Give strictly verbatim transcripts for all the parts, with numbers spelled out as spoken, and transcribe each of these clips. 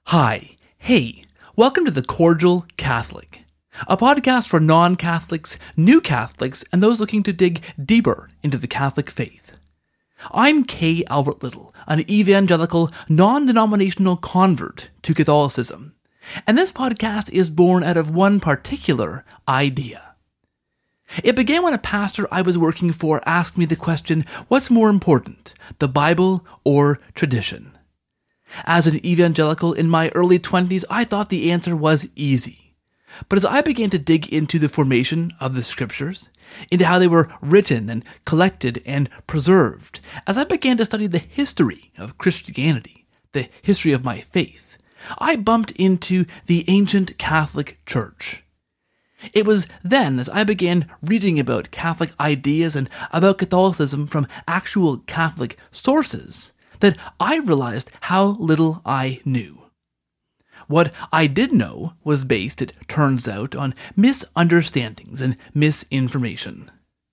Hi, hey, welcome to The Cordial Catholic, a podcast for non-Catholics, new Catholics, and those looking to dig deeper into the Catholic faith. I'm Kay Albert Little, an evangelical, non-denominational convert to Catholicism, and this podcast is born out of one particular idea. It began when a pastor I was working for asked me the question, what's more important, the Bible or tradition? As an evangelical in my early twenties, I thought the answer was easy. But as I began to dig into the formation of the scriptures, into how they were written and collected and preserved, as I began to study the history of Christianity, the history of my faith, I bumped into the ancient Catholic Church. It was then, as I began reading about Catholic ideas and about Catholicism from actual Catholic sources, that I realized how little I knew. What I did know was based, it turns out, on misunderstandings and misinformation.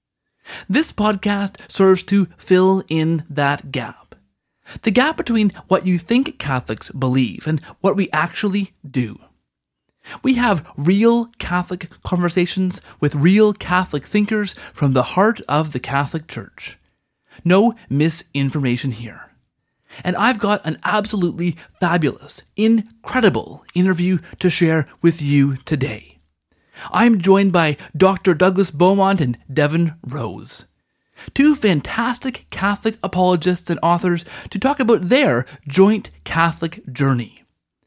This podcast serves to fill in that gap. The gap between what you think Catholics believe and what we actually do. We have real Catholic conversations with real Catholic thinkers from the heart of the Catholic Church. No misinformation here. And I've got an absolutely fabulous, incredible interview to share with you today. I'm joined by Doctor Douglas Beaumont and Devin Rose, two fantastic Catholic apologists and authors to talk about their joint Catholic journey.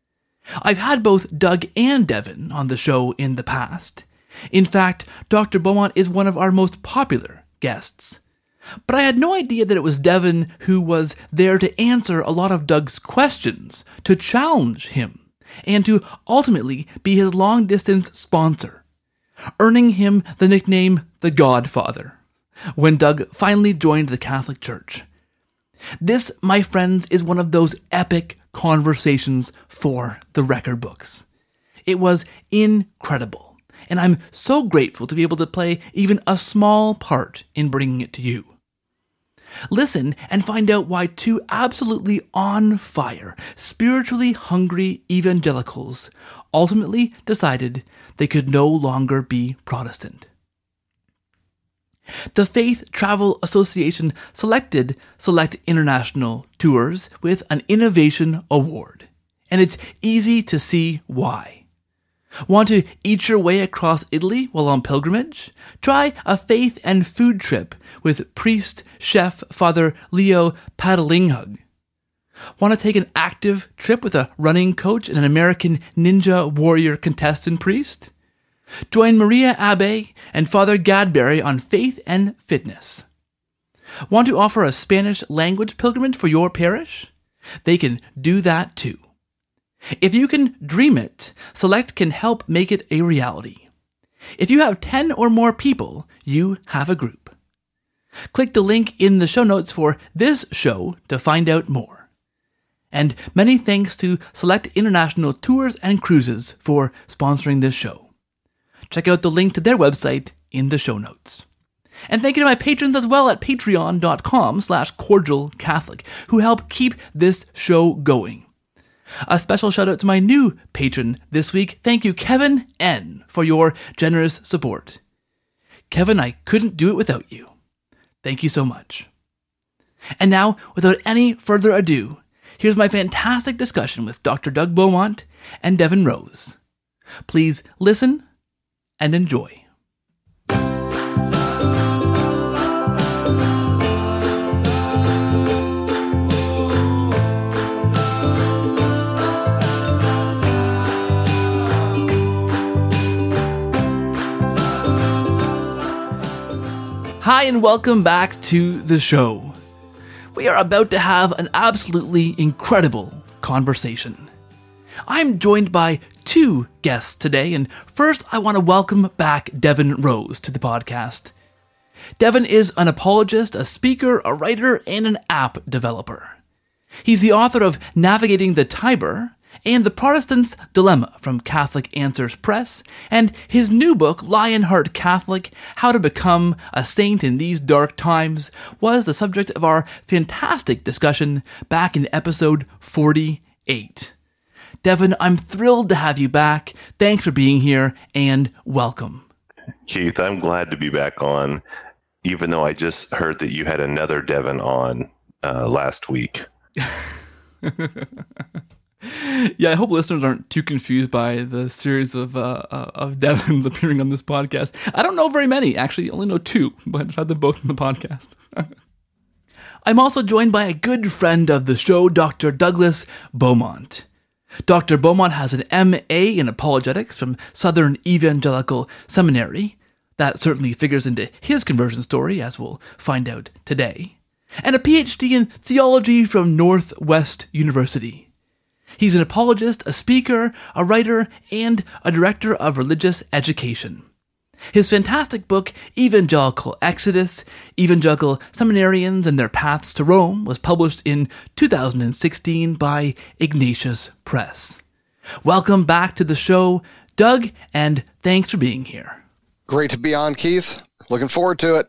I've had both Doug and Devin on the show in the past. In fact, Doctor Beaumont is one of our most popular guests. But I had no idea that it was Devin who was there to answer a lot of Doug's questions, to challenge him, and to ultimately be his long-distance sponsor, earning him the nickname The Godfather, when Doug finally joined the Catholic Church. This, my friends, is one of those epic conversations for the record books. It was incredible, and I'm so grateful to be able to play even a small part in bringing it to you. Listen and find out why two absolutely on fire, spiritually hungry evangelicals ultimately decided they could no longer be Protestant. The Faith Travel Association selected Select International Tours with an Innovation Award, and it's easy to see why. Want to eat your way across Italy while on pilgrimage? Try a faith and food trip with priest, chef, Father Leo Padalinghug. Want to take an active trip with a running coach and an American ninja warrior contestant priest? Join Maria Abbe and Father Gadberry on faith and fitness. Want to offer a Spanish language pilgrimage for your parish? They can do that too. If you can dream it, Select can help make it a reality. If you have ten or more people, you have a group. Click the link in the show notes for this show to find out more. And many thanks to Select International Tours and Cruises for sponsoring this show. Check out the link to their website in the show notes. And thank you to my patrons as well at patreon.com slash cordialcatholic who help keep this show going. A special shout out to my new patron this week. Thank you, Kevin N., for your generous support. Kevin, I couldn't do it without you. Thank you so much. And now, without any further ado, here's my fantastic discussion with Doctor Doug Beaumont and Devin Rose. Please listen and enjoy. Hi and welcome back to the show. We are about to have an absolutely incredible conversation. I'm joined by two guests today, and first I want to welcome back Devin Rose to the podcast. Devin is an apologist, a speaker, a writer, and an app developer. He's the author of Navigating the Tiber and The Protestant's Dilemma from Catholic Answers Press, and his new book, Lionheart Catholic, How to Become a Saint in These Dark Times, was the subject of our fantastic discussion back in episode forty-eight. Devin, I'm thrilled to have you back. Thanks for being here, and welcome. Keith, I'm glad to be back on, even though I just heard that you had another Devin on uh, last week. Yeah, I hope listeners aren't too confused by the series of uh, uh, of Devins appearing on this podcast. I don't know very many, actually. I only know two, but I've had them both on the podcast. I'm also joined by a good friend of the show, Doctor Douglas Beaumont. Doctor Beaumont has an M A in apologetics from Southern Evangelical Seminary. That certainly figures into his conversion story, as we'll find out today. And a P H D in theology from Northwest University. He's an apologist, a speaker, a writer, and a director of religious education. His fantastic book, Evangelical Exodus, Evangelical Seminarians and Their Paths to Rome, was published in two thousand sixteen by Ignatius Press. Welcome back to the show, Doug, and thanks for being here. Great to be on, Keith. Looking forward to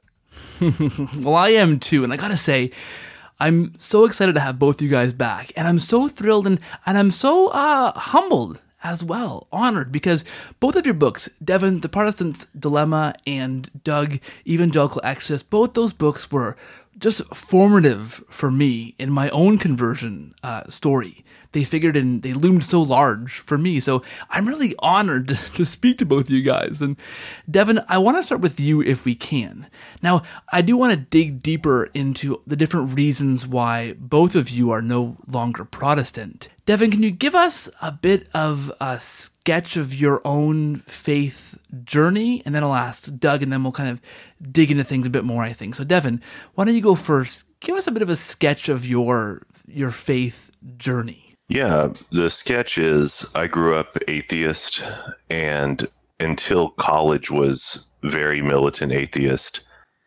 it. Well, I am too, and I gotta say, I'm so excited to have both you guys back, and I'm so thrilled and, and I'm so uh, humbled as well, honored, because both of your books, Devin, The Protestant's Dilemma, and Doug, Evangelical Exodus, both those books were just formative for me in my own conversion uh, story. They figured in, they loomed so large for me. So I'm really honored to, to speak to both of you guys. And Devin, I want to start with you if we can. Now, I do want to dig deeper into the different reasons why both of you are no longer Protestant. Devin, can you give us a bit of a sketch of your own faith journey? And then I'll ask Doug, and then we'll kind of dig into things a bit more, I think. So Devin, why don't you go first? Give us a bit of a sketch of your your faith journey. Yeah, the sketch is I grew up atheist, and until college was very militant atheist,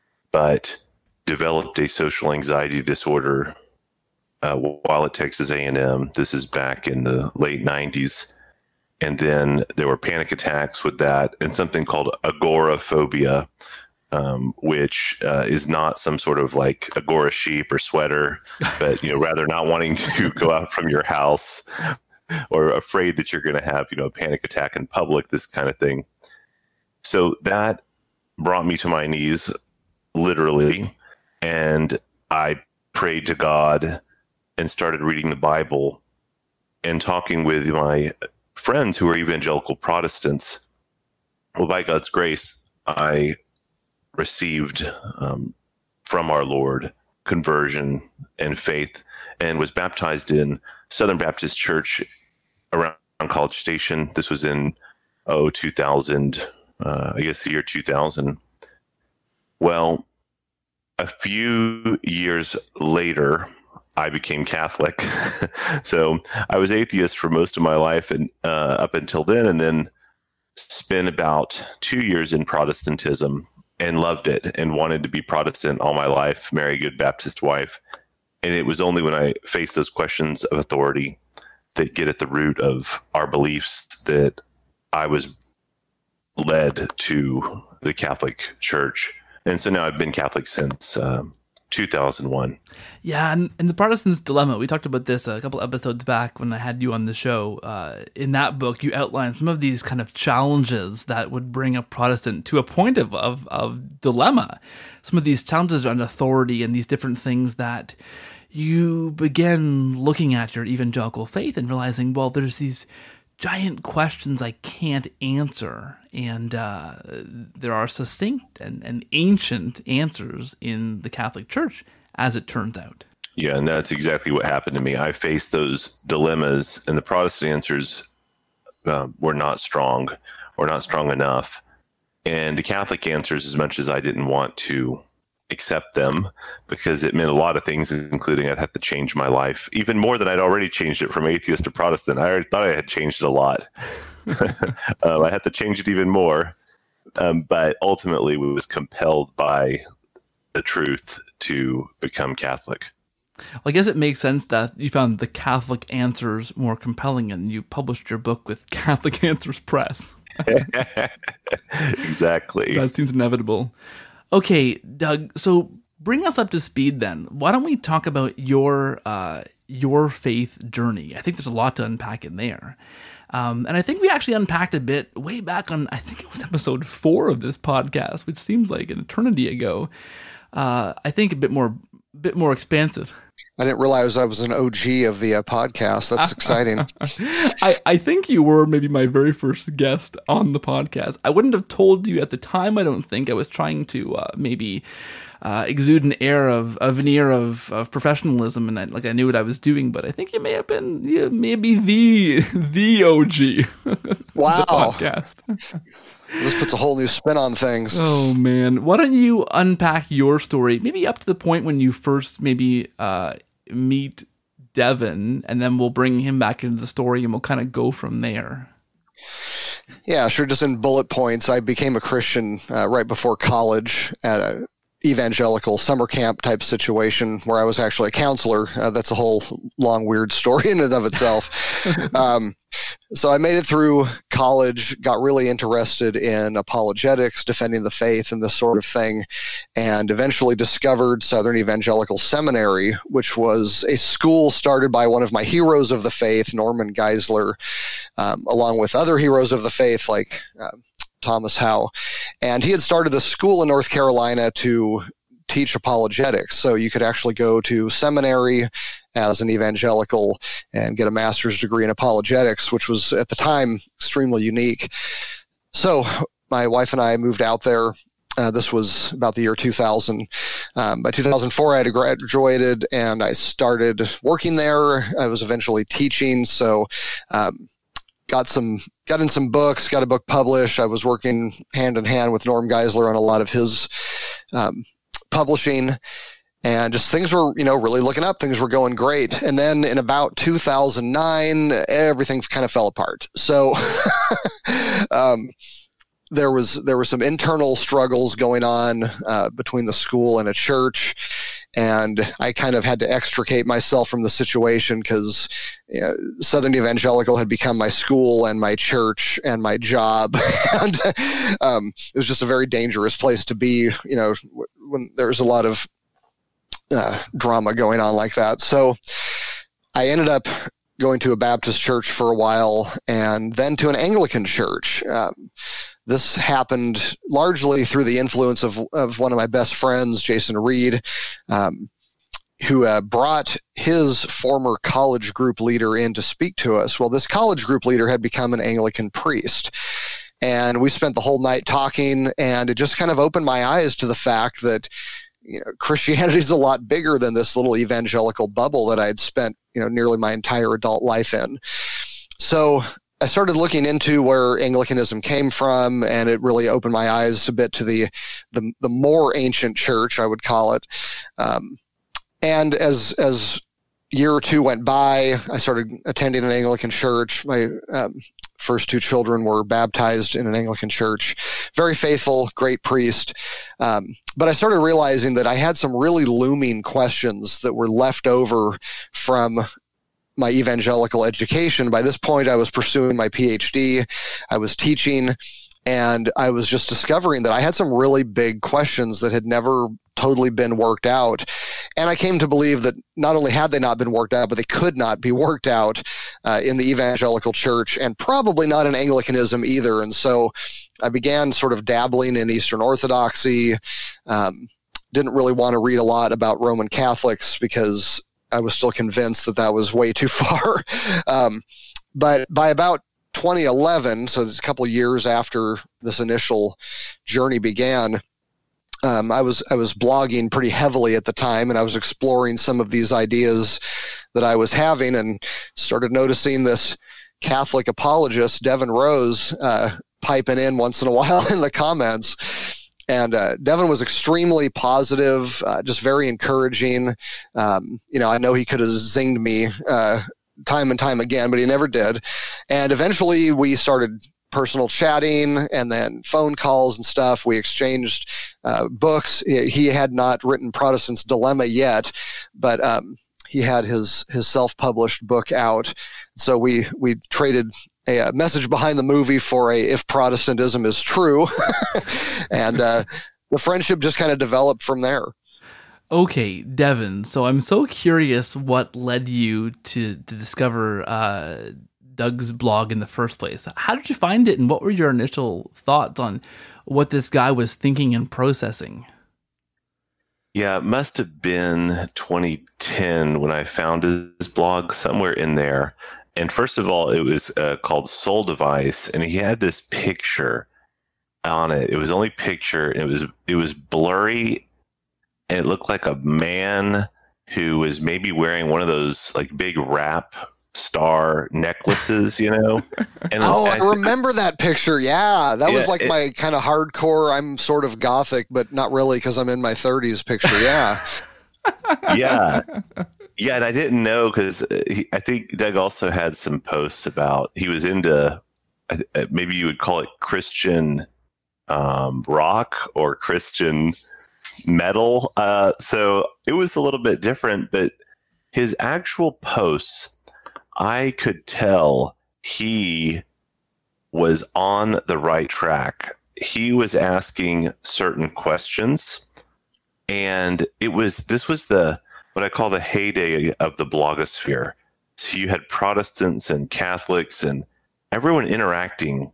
but developed a social anxiety disorder uh, while at Texas A and M. This is back in the late nineties. And then there were panic attacks with that and something called agoraphobia, um, which uh, is not some sort of like agora sheep or sweater, but, you know, rather not wanting to go out from your house or afraid that you're going to have, you know, a panic attack in public, this kind of thing. So that brought me to my knees, literally, and I prayed to God and started reading the Bible and talking with my friends who are evangelical Protestants. Well, by God's grace, I received um, from our Lord conversion and faith and was baptized in Southern Baptist Church around College Station. This was in, oh, two thousand, uh, I guess the year two thousand. Well, a few years later, I became Catholic. So I was atheist for most of my life and uh, up until then, and then spent about two years in Protestantism and loved it and wanted to be Protestant all my life, marry a good Baptist wife. And it was only when I faced those questions of authority that get at the root of our beliefs that I was led to the Catholic Church. And so now I've been Catholic since um, two thousand one. Yeah, and, and The Protestant's Dilemma, we talked about this a couple episodes back when I had you on the show. Uh, in that book, you outlined some of these kind of challenges that would bring a Protestant to a point of, of, of dilemma. Some of these challenges around authority and these different things that you begin looking at your evangelical faith and realizing, well, there's these giant questions I can't answer, and uh, there are succinct and, and ancient answers in the Catholic Church, as it turns out. Yeah, and that's exactly what happened to me. I faced those dilemmas, and the Protestant answers uh, were not strong or not strong enough. And the Catholic answers, as much as I didn't want to accept them, because it meant a lot of things, including I'd have to change my life, even more than I'd already changed it from atheist to Protestant. I already thought I had changed it a lot. um, I had to change it even more. Um, but ultimately, we was compelled by the truth to become Catholic. Well, I guess it makes sense that you found the Catholic answers more compelling and you published your book with Catholic Answers Press. Exactly. That seems inevitable. Okay, Doug, so bring us up to speed then. Why don't we talk about your uh, your faith journey. I think there's a lot to unpack in there. Um, and I think we actually unpacked a bit way back on, I think it was episode four of this podcast, which seems like an eternity ago. Uh, I think a bit more, bit more expansive. I didn't realize I was an O G of the uh, podcast. That's exciting. I, I think you were maybe my very first guest on the podcast. I wouldn't have told you at the time, I don't think. I was trying to uh, maybe uh, exude an air of, a veneer of, of professionalism, and I, like I knew what I was doing, but I think you may have been yeah, maybe the the O G wow. of the podcast. This puts a whole new spin on things. Oh, man. Why don't you unpack your story, maybe up to the point when you first maybe uh, meet Devin, and then we'll bring him back into the story, and we'll kind of go from there. Yeah, sure. Just in bullet points, I became a Christian uh, right before college at a evangelical summer camp type situation where I was actually a counselor. Uh, that's a whole long, weird story in and of itself. um, so I made it through college, got really interested in apologetics, defending the faith, and this sort of thing, and eventually discovered Southern Evangelical Seminary, which was a school started by one of my heroes of the faith, Norman Geisler, um, along with other heroes of the faith like uh, Thomas Howe. And he had started a school in North Carolina to teach apologetics. So you could actually go to seminary as an evangelical and get a master's degree in apologetics, which was at the time extremely unique. So my wife and I moved out there. Uh, this was about the year two thousand. Um, by two thousand four, I had graduated and I started working there. I was eventually teaching. So um, got some got in some books, got a book published. I was working hand in hand with Norm Geisler on a lot of his um, publishing, and just things were, you know, really looking up. Things were going great. And then in about two thousand nine, everything kind of fell apart. So um, there was there were some internal struggles going on uh, between the school and a church. And I kind of had to extricate myself from the situation because you know, Southern Evangelical had become my school and my church and my job. and um, it was just a very dangerous place to be, you know, when there's a lot of uh, drama going on like that. So I ended up going to a Baptist church for a while and then to an Anglican church. Um, This happened largely through the influence of, of one of my best friends, Jason Reed, um, who uh, brought his former college group leader in to speak to us. Well, this college group leader had become an Anglican priest. And we spent the whole night talking, and it just kind of opened my eyes to the fact that you know, Christianity is a lot bigger than this little evangelical bubble that I had spent you know, nearly my entire adult life in. So I started looking into where Anglicanism came from, and it really opened my eyes a bit to the the, the more ancient church, I would call it. Um, and as as year or two went by, I started attending an Anglican church. My um, first two children were baptized in an Anglican church. Very faithful, great priest. Um, but I started realizing that I had some really looming questions that were left over from my evangelical education. By this point, I was pursuing my P H D. I was teaching, and I was just discovering that I had some really big questions that had never totally been worked out. And I came to believe that not only had they not been worked out, but they could not be worked out uh, in the evangelical church, and probably not in Anglicanism either. And so I began sort of dabbling in Eastern Orthodoxy. Um, didn't really want to read a lot about Roman Catholics because I was still convinced that that was way too far. Um, but by about twenty eleven, so it's a couple of years after this initial journey began, um, I was I was blogging pretty heavily at the time, and I was exploring some of these ideas that I was having, and started noticing this Catholic apologist, Devin Rose, uh, piping in once in a while in the comments. And uh, Devin was extremely positive, uh, just very encouraging. Um, you know, I know he could have zinged me uh, time and time again, but he never did. And eventually we started personal chatting and then phone calls and stuff. We exchanged uh, books. He had not written Protestant's Dilemma yet, but um, he had his his self-published book out. So we we traded a, a message behind the movie for a If Protestantism is True. and uh, the friendship just kind of developed from there. Okay, Devin. So I'm so curious what led you to to discover uh, Doug's blog in the first place. How did you find it, and what were your initial thoughts on what this guy was thinking and processing? Yeah, it must have been twenty ten when I found his blog, somewhere in there. And first of all, it was uh, called Soul Device, and he had this picture on it. It was only picture, and it was it was blurry, and it looked like a man who was maybe wearing one of those like big rap star necklaces, you know? And oh, I, I remember that picture. Yeah, that yeah, was like it, my kind of hardcore, I'm sort of gothic, but not really because I'm in my thirties picture. Yeah. yeah. Yeah, and I didn't know because I think Doug also had some posts about, he was into, maybe you would call it Christian um, rock or Christian metal. Uh, so it was a little bit different, but his actual posts, I could tell he was on the right track. He was asking certain questions, and it was, this was the, what I call the heyday of the blogosphere. So you had Protestants and Catholics and everyone interacting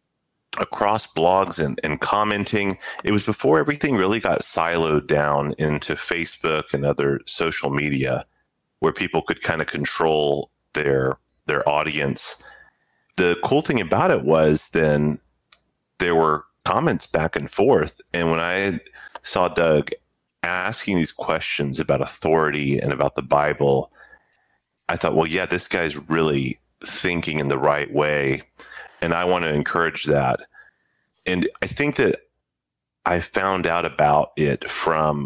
across blogs and, and commenting. It was before everything really got siloed down into Facebook and other social media where people could kind of control their their audience. The cool thing about it was then there were comments back and forth. And when I saw Doug asking these questions about authority and about the Bible, I thought, well, yeah, this guy's really thinking in the right way. And I want to encourage that. And I think that I found out about it from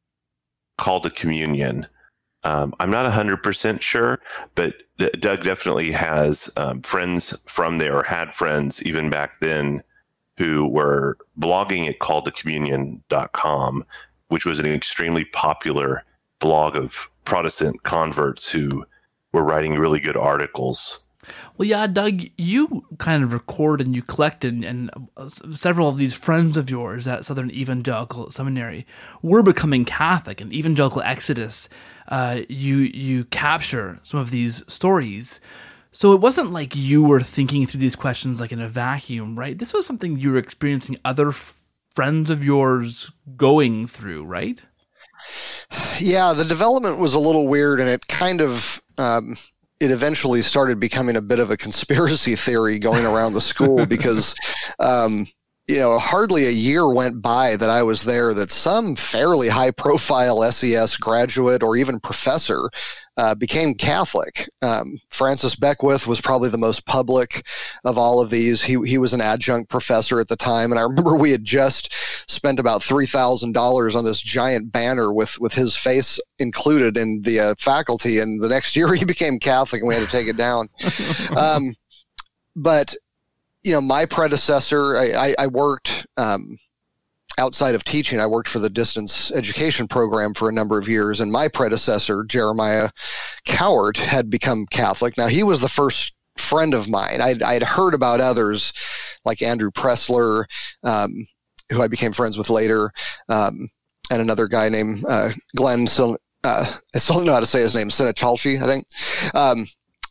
Call to Communion. Um, I'm not one hundred percent sure, but Doug definitely has um, friends from there, or had friends even back then, who were blogging at call to communion dot com, which was an extremely popular blog of Protestant converts who were writing really good articles. Well, yeah, Doug, you kind of record and you collect, and, and several of these friends of yours at Southern Evangelical Seminary were becoming Catholic. And Evangelical Exodus, uh, you you capture some of these stories. So it wasn't like you were thinking through these questions like in a vacuum, right? This was something you were experiencing other f- friends of yours going through, right? Yeah, the development was a little weird, and it kind of... Um, it eventually started becoming a bit of a conspiracy theory going around the school because, um, you know, hardly a year went by that I was there that some fairly high profile S E S graduate or even professor uh, became Catholic. Um, Francis Beckwith was probably the most public of all of these. He he was an adjunct professor at the time, and I remember we had just spent about three thousand dollars on this giant banner with, with his face included in the uh, faculty, and the next year he became Catholic and we had to take it down. um, but, you know, my predecessor, I, I, I worked... Um, outside of teaching, I worked for the distance education program for a number of years, and my predecessor, Jeremiah Cowart, had become Catholic. Now, he was the first friend of mine. I'd, I'd heard about others like Andrew Pressler, um, who I became friends with later, um, and another guy named uh, Glenn, Sil- uh, I still don't know how to say his name, Sinachalchi, I think. Um,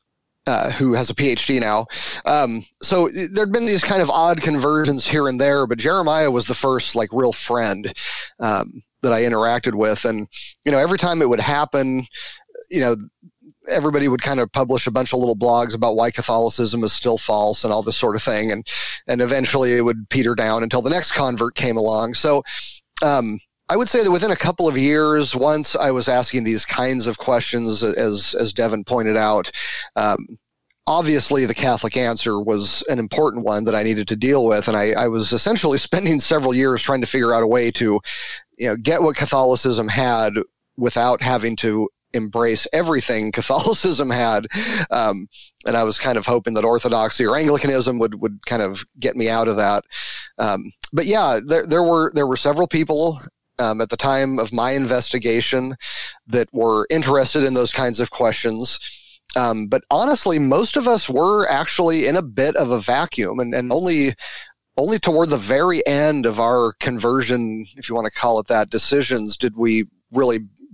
Uh, who has a P H D now. Um, so there'd been these kind of odd conversions here and there, but Jeremiah was the first like real friend um, that I interacted with. And, you know, every time it would happen, you know, everybody would kind of publish a bunch of little blogs about why Catholicism is still false and all this sort of thing. And, and eventually it would peter down until the next convert came along. So, um, I would say that within a couple of years, once I was asking these kinds of questions, as as Devin pointed out, um, obviously the Catholic answer was an important one that I needed to deal with, and I, I was essentially spending several years trying to figure out a way to, you know, get what Catholicism had without having to embrace everything Catholicism had. Um, and I was kind of hoping that Orthodoxy or Anglicanism would, would kind of get me out of that. Um, but yeah, there, there were there were several people Um, at the time of my investigation that were interested in those kinds of questions. Um, but honestly, most of us were actually in a bit of a vacuum, and, and only only toward the very end of our conversion, if you want to call it that, decisions, did we really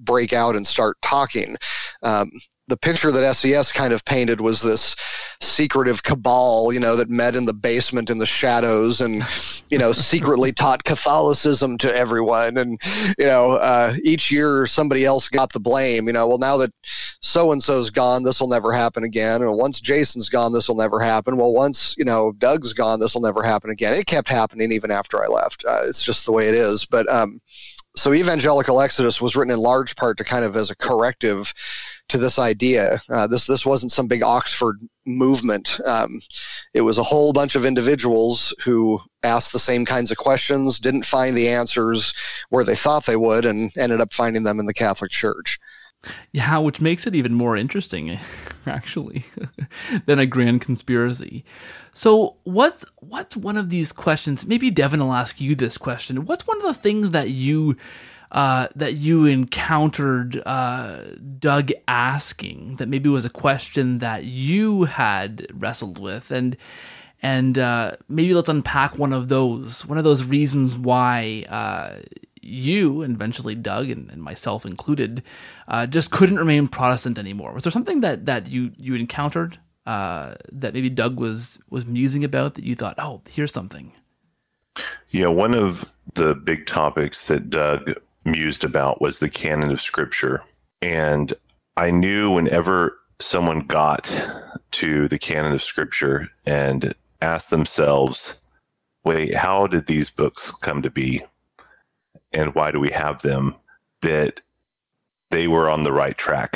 break out and start talking. Um, the picture that S E S kind of painted was this secretive cabal, you know, that met in the basement in the shadows and, you know, secretly taught Catholicism to everyone. And, you know, uh, each year somebody else got the blame, you know, well, now that so-and-so's gone, this will never happen again. And once Jason's gone, this will never happen. Well, once, you know, Doug's gone, this will never happen again. It kept happening even after I left. Uh, it's just the way it is. But um, so Evangelical Exodus was written in large part to kind of as a corrective to this idea. Uh, this this wasn't some big Oxford movement. Um, it was a whole bunch of individuals who asked the same kinds of questions, didn't find the answers where they thought they would, and ended up finding them in the Catholic Church. Yeah, which makes it even more interesting, actually, than a grand conspiracy. So what's what's one of these questions? Maybe Devin will ask you this question. What's one of the things that you uh, that you encountered uh, Doug asking that maybe was a question that you had wrestled with, and and uh, maybe let's unpack one of those one of those reasons why uh, you, and eventually Doug and, and myself included, uh, just couldn't remain Protestant anymore. Was there something that, that you, you encountered uh, that maybe Doug was, was musing about that you thought, oh, here's something? Yeah, one of the big topics that Doug mused about was the canon of Scripture. And I knew whenever someone got to the canon of Scripture and asked themselves, wait, how did these books come to be? And why do we have them? That they were on the right track.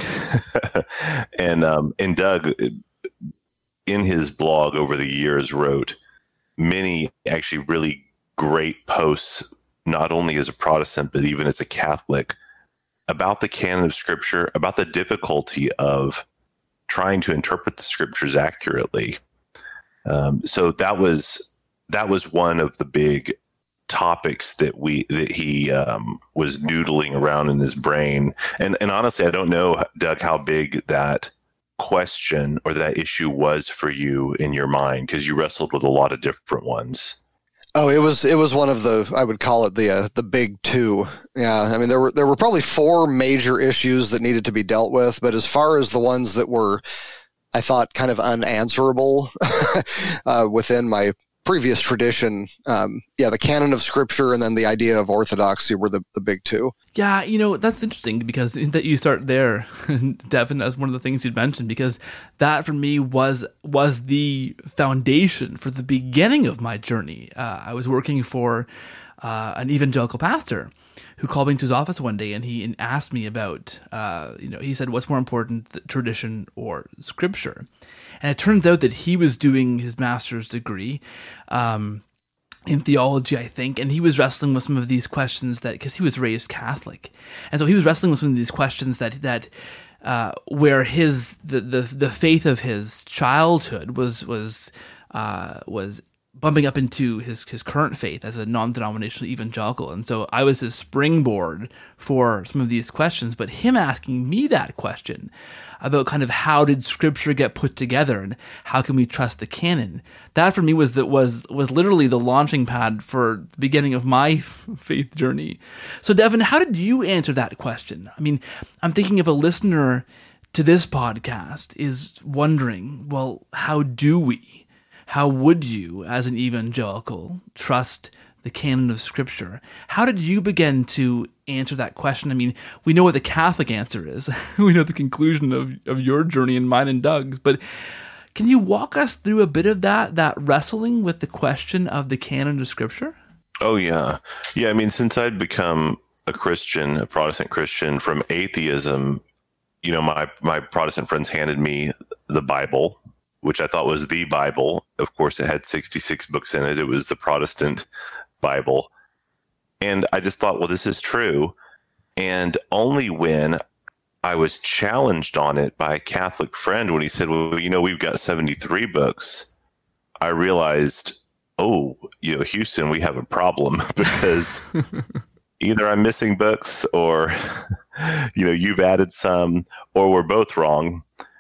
and um, and Doug, in his blog over the years, wrote many actually really great posts, not only as a Protestant, but even as a Catholic, about the canon of Scripture, about the difficulty of trying to interpret the Scriptures accurately. Um, so that was that was one of the big topics that we that he um, was noodling around in his brain. And and honestly, I don't know, Doug, how big that question or that issue was for you in your mind, because you wrestled with a lot of different ones. Oh, it was it was one of the, I would call it the uh, the big two. Yeah, I mean there were there were probably four major issues that needed to be dealt with, but as far as the ones that were, I thought, kind of unanswerable uh, within my previous tradition, um, yeah, the canon of Scripture and then the idea of orthodoxy were the, the big two. Yeah, you know, that's interesting because that you start there, Devin, as one of the things you'd mentioned, because that for me was was the foundation for the beginning of my journey. Uh, I was working for uh, an evangelical pastor who called me into his office one day and he asked me about, uh, you know, he said, what's more important, tradition or Scripture? And it turns out that he was doing his master's degree um, in theology, I think, and he was wrestling with some of these questions that, because he was raised Catholic, and so he was wrestling with some of these questions that that uh, where his the, the the faith of his childhood was was uh, was bumping up into his his current faith as a non-denominational evangelical, and so I was his springboard for some of these questions. But him asking me that question about kind of how did Scripture get put together and how can we trust the canon, that for me was that was was literally the launching pad for the beginning of my faith journey. So Devin, how did you answer that question? I mean, I'm thinking if a listener to this podcast is wondering, well, how do we, how would you as an evangelical trust the canon of Scripture? How did you begin to answer that question? I mean, we know what the Catholic answer is. We know the conclusion of, of your journey and mine and Doug's, but can you walk us through a bit of that, that wrestling with the question of the canon of Scripture? Oh, yeah. Yeah, I mean, since I'd become a Christian, a Protestant Christian from atheism, you know, my, my Protestant friends handed me the Bible, which I thought was the Bible. Of course, it had sixty-six books in it. It was the Protestant Bible. And I just thought, well, this is true. And only when I was challenged on it by a Catholic friend, when he said, well, you know, we've got seventy-three books, I realized, oh, you know, Houston, we have a problem because either I'm missing books or, you know, you've added some, or we're both wrong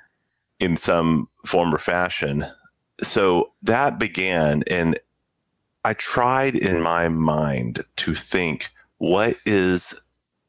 in some form or fashion. So that began, and I tried in my mind to think, what is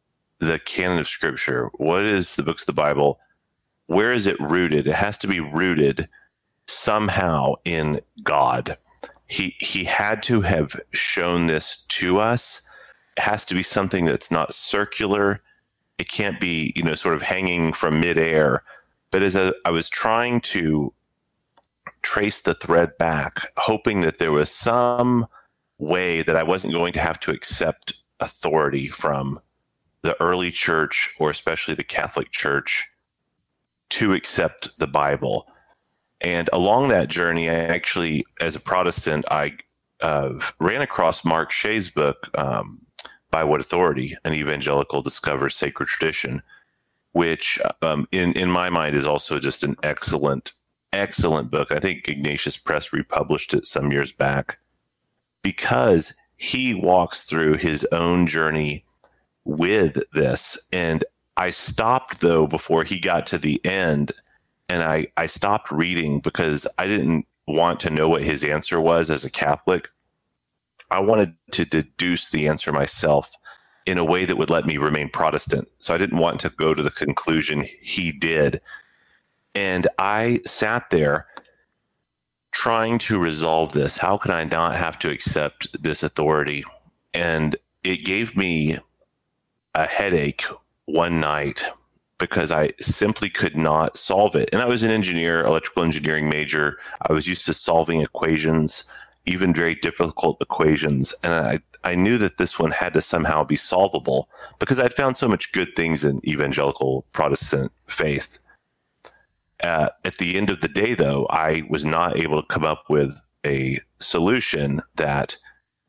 the canon of Scripture? What is the books of the Bible? Where is it rooted? It has to be rooted somehow in God. He he had to have shown this to us. It has to be something that's not circular. It can't be, you know, sort of hanging from midair. But as I, I was trying to trace the thread back, hoping that there was some way that I wasn't going to have to accept authority from the early church, or especially the Catholic Church, to accept the Bible. And along that journey, I actually, as a Protestant, I uh, ran across Mark Shea's book, um, By What Authority? An Evangelical Discovers Sacred Tradition, which um, in, in my mind is also just an excellent, excellent book. I think Ignatius Press republished it some years back, because he walks through his own journey with this. And I stopped, though, before he got to the end, and I, I stopped reading because I didn't want to know what his answer was as a Catholic. I wanted to deduce the answer myself in a way that would let me remain Protestant. So I didn't want to go to the conclusion he did. And I sat there trying to resolve this. How can I not have to accept this authority? And it gave me a headache one night because I simply could not solve it. And I was an engineer, electrical engineering major. I was used to solving equations, even very difficult equations. And I, I knew that this one had to somehow be solvable because I'd found so much good things in evangelical Protestant faith. Uh, at the end of the day, though, I was not able to come up with a solution that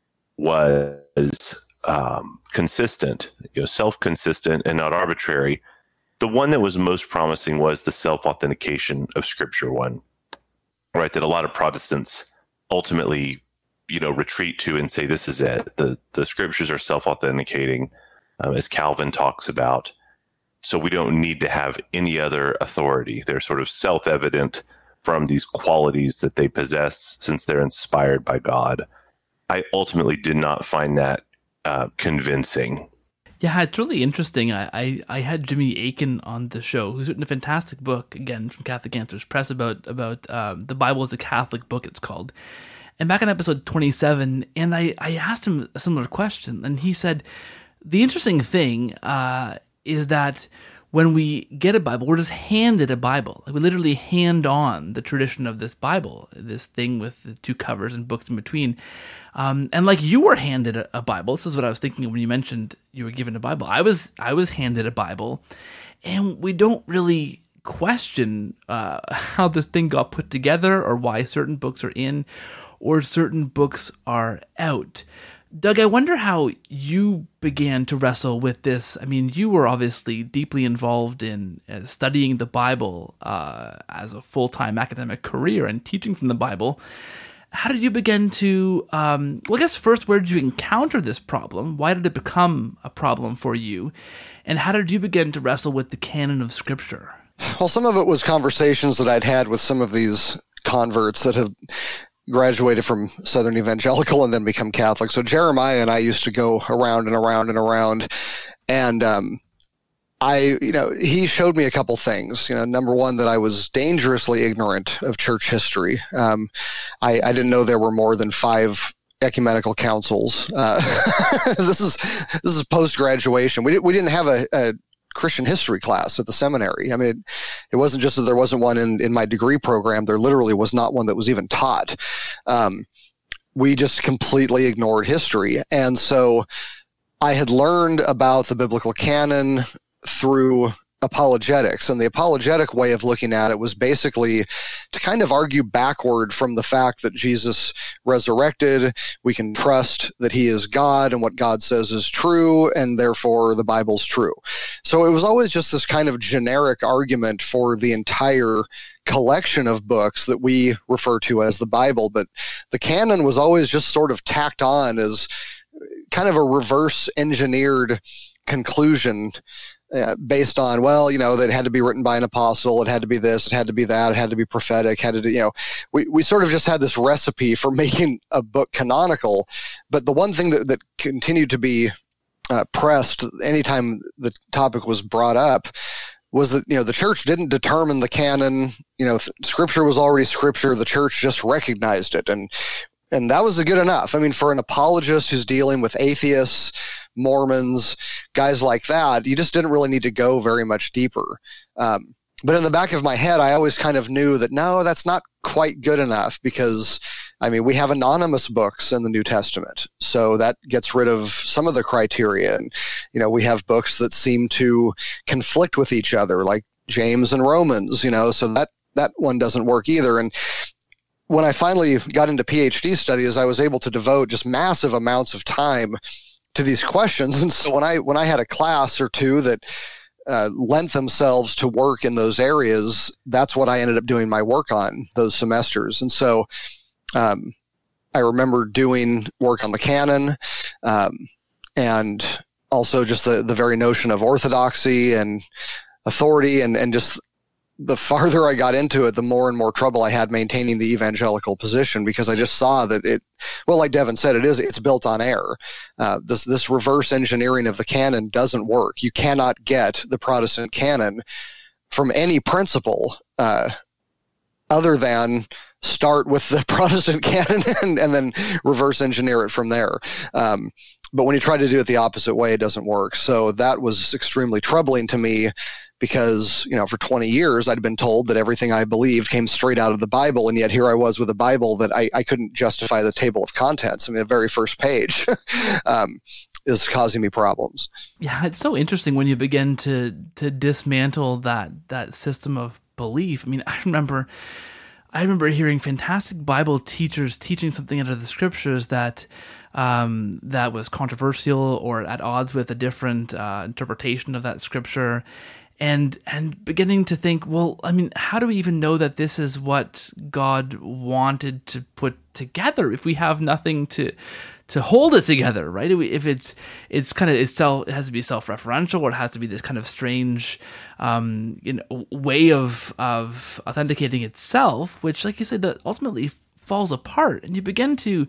was um, consistent, you know, self-consistent and not arbitrary. The one that was most promising was the self-authentication of Scripture one, right? That a lot of Protestants ultimately, you know, retreat to and say, this is it. The, the Scriptures are self-authenticating, um, as Calvin talks about. So we don't need to have any other authority. They're sort of self-evident from these qualities that they possess since they're inspired by God. I ultimately did not find that uh, convincing. Yeah, it's really interesting. I, I, I had Jimmy Akin on the show, who's written a fantastic book, again, from Catholic Answers Press, about about um, the Bible is a Catholic book, it's called. And back in episode twenty-seven, and I, I asked him a similar question, and he said, the interesting thing uh, is that when we get a Bible, we're just handed a Bible. Like, we literally hand on the tradition of this Bible, this thing with the two covers and books in between. Um, and like you were handed a, a Bible. This is what I was thinking when you mentioned you were given a Bible. I was I was handed a Bible, and we don't really question uh, how this thing got put together or why certain books are in or certain books are out. Doug, I wonder how you began to wrestle with this. I mean, you were obviously deeply involved in uh, studying the Bible uh, as a full-time academic career and teaching from the Bible. How did you begin to, um, well, I guess first, where did you encounter this problem? Why did it become a problem for you? And how did you begin to wrestle with the canon of Scripture? Well, some of it was conversations that I'd had with some of these converts that have graduated from Southern Evangelical and then become Catholic. So Jeremiah and I used to go around and around and around. And um, I, you know, he showed me a couple things. You know, number one, that I was dangerously ignorant of church history. Um, I, I didn't know there were more than five ecumenical councils. Uh, this is this is post graduation. We didn't we didn't have a, a Christian history class at the seminary. I mean, it, it wasn't just that there wasn't one in, in my degree program. There literally was not one that was even taught. Um, we just completely ignored history. And so I had learned about the biblical canon through apologetics, and the apologetic way of looking at it was basically to kind of argue backward from the fact that Jesus resurrected. We can trust that he is God and what God says is true, and therefore the Bible's true. So it was always just this kind of generic argument for the entire collection of books that we refer to as the Bible, but the canon was always just sort of tacked on as kind of a reverse engineered conclusion Uh, based on, well, you know, that it had to be written by an apostle, it had to be this, it had to be that, it had to be prophetic, had to, you know, we, we sort of just had this recipe for making a book canonical. But the one thing that, that continued to be uh, pressed anytime the topic was brought up was that, you know, the church didn't determine the canon. You know, scripture was already scripture. The church just recognized it. And, and that was good enough. I mean, for an apologist who's dealing with atheists, Mormons, guys like that, you just didn't really need to go very much deeper. Um, but in the back of my head, I always kind of knew that, no, that's not quite good enough, because, I mean, we have anonymous books in the New Testament. So that gets rid of some of the criteria. And, you know, we have books that seem to conflict with each other, like James and Romans, you know, so that, that one doesn't work either. And when I finally got into PhD studies, I was able to devote just massive amounts of time to these questions. And so when I when I had a class or two that uh, lent themselves to work in those areas, that's what I ended up doing my work on those semesters. And so um, I remember doing work on the canon, um, and also just the, the very notion of orthodoxy and authority, and, and just the farther I got into it, the more and more trouble I had maintaining the evangelical position, because I just saw that it, well, like Devin said, it is, it's built on error. Uh, this, this reverse engineering of the canon doesn't work. You cannot get the Protestant canon from any principle uh, other than start with the Protestant canon and, and then reverse engineer it from there. Um, but when you try to do it the opposite way, it doesn't work. So that was extremely troubling to me, because, you know, for twenty years, I'd been told that everything I believed came straight out of the Bible. And yet here I was with a Bible that I, I couldn't justify the table of contents. I mean, the very first page um, is causing me problems. Yeah, it's so interesting when you begin to to dismantle that that system of belief. I mean, I remember I remember hearing fantastic Bible teachers teaching something out of the scriptures that um, that was controversial or at odds with a different uh, interpretation of that scripture. And and beginning to think, well, I mean, how do we even know that this is what God wanted to put together if we have nothing to to hold it together, right? If it's it's kind of it's self, it has to be self-referential, or it has to be this kind of strange um, you know, way of of authenticating itself, which, like you said, that ultimately falls apart, and you begin to.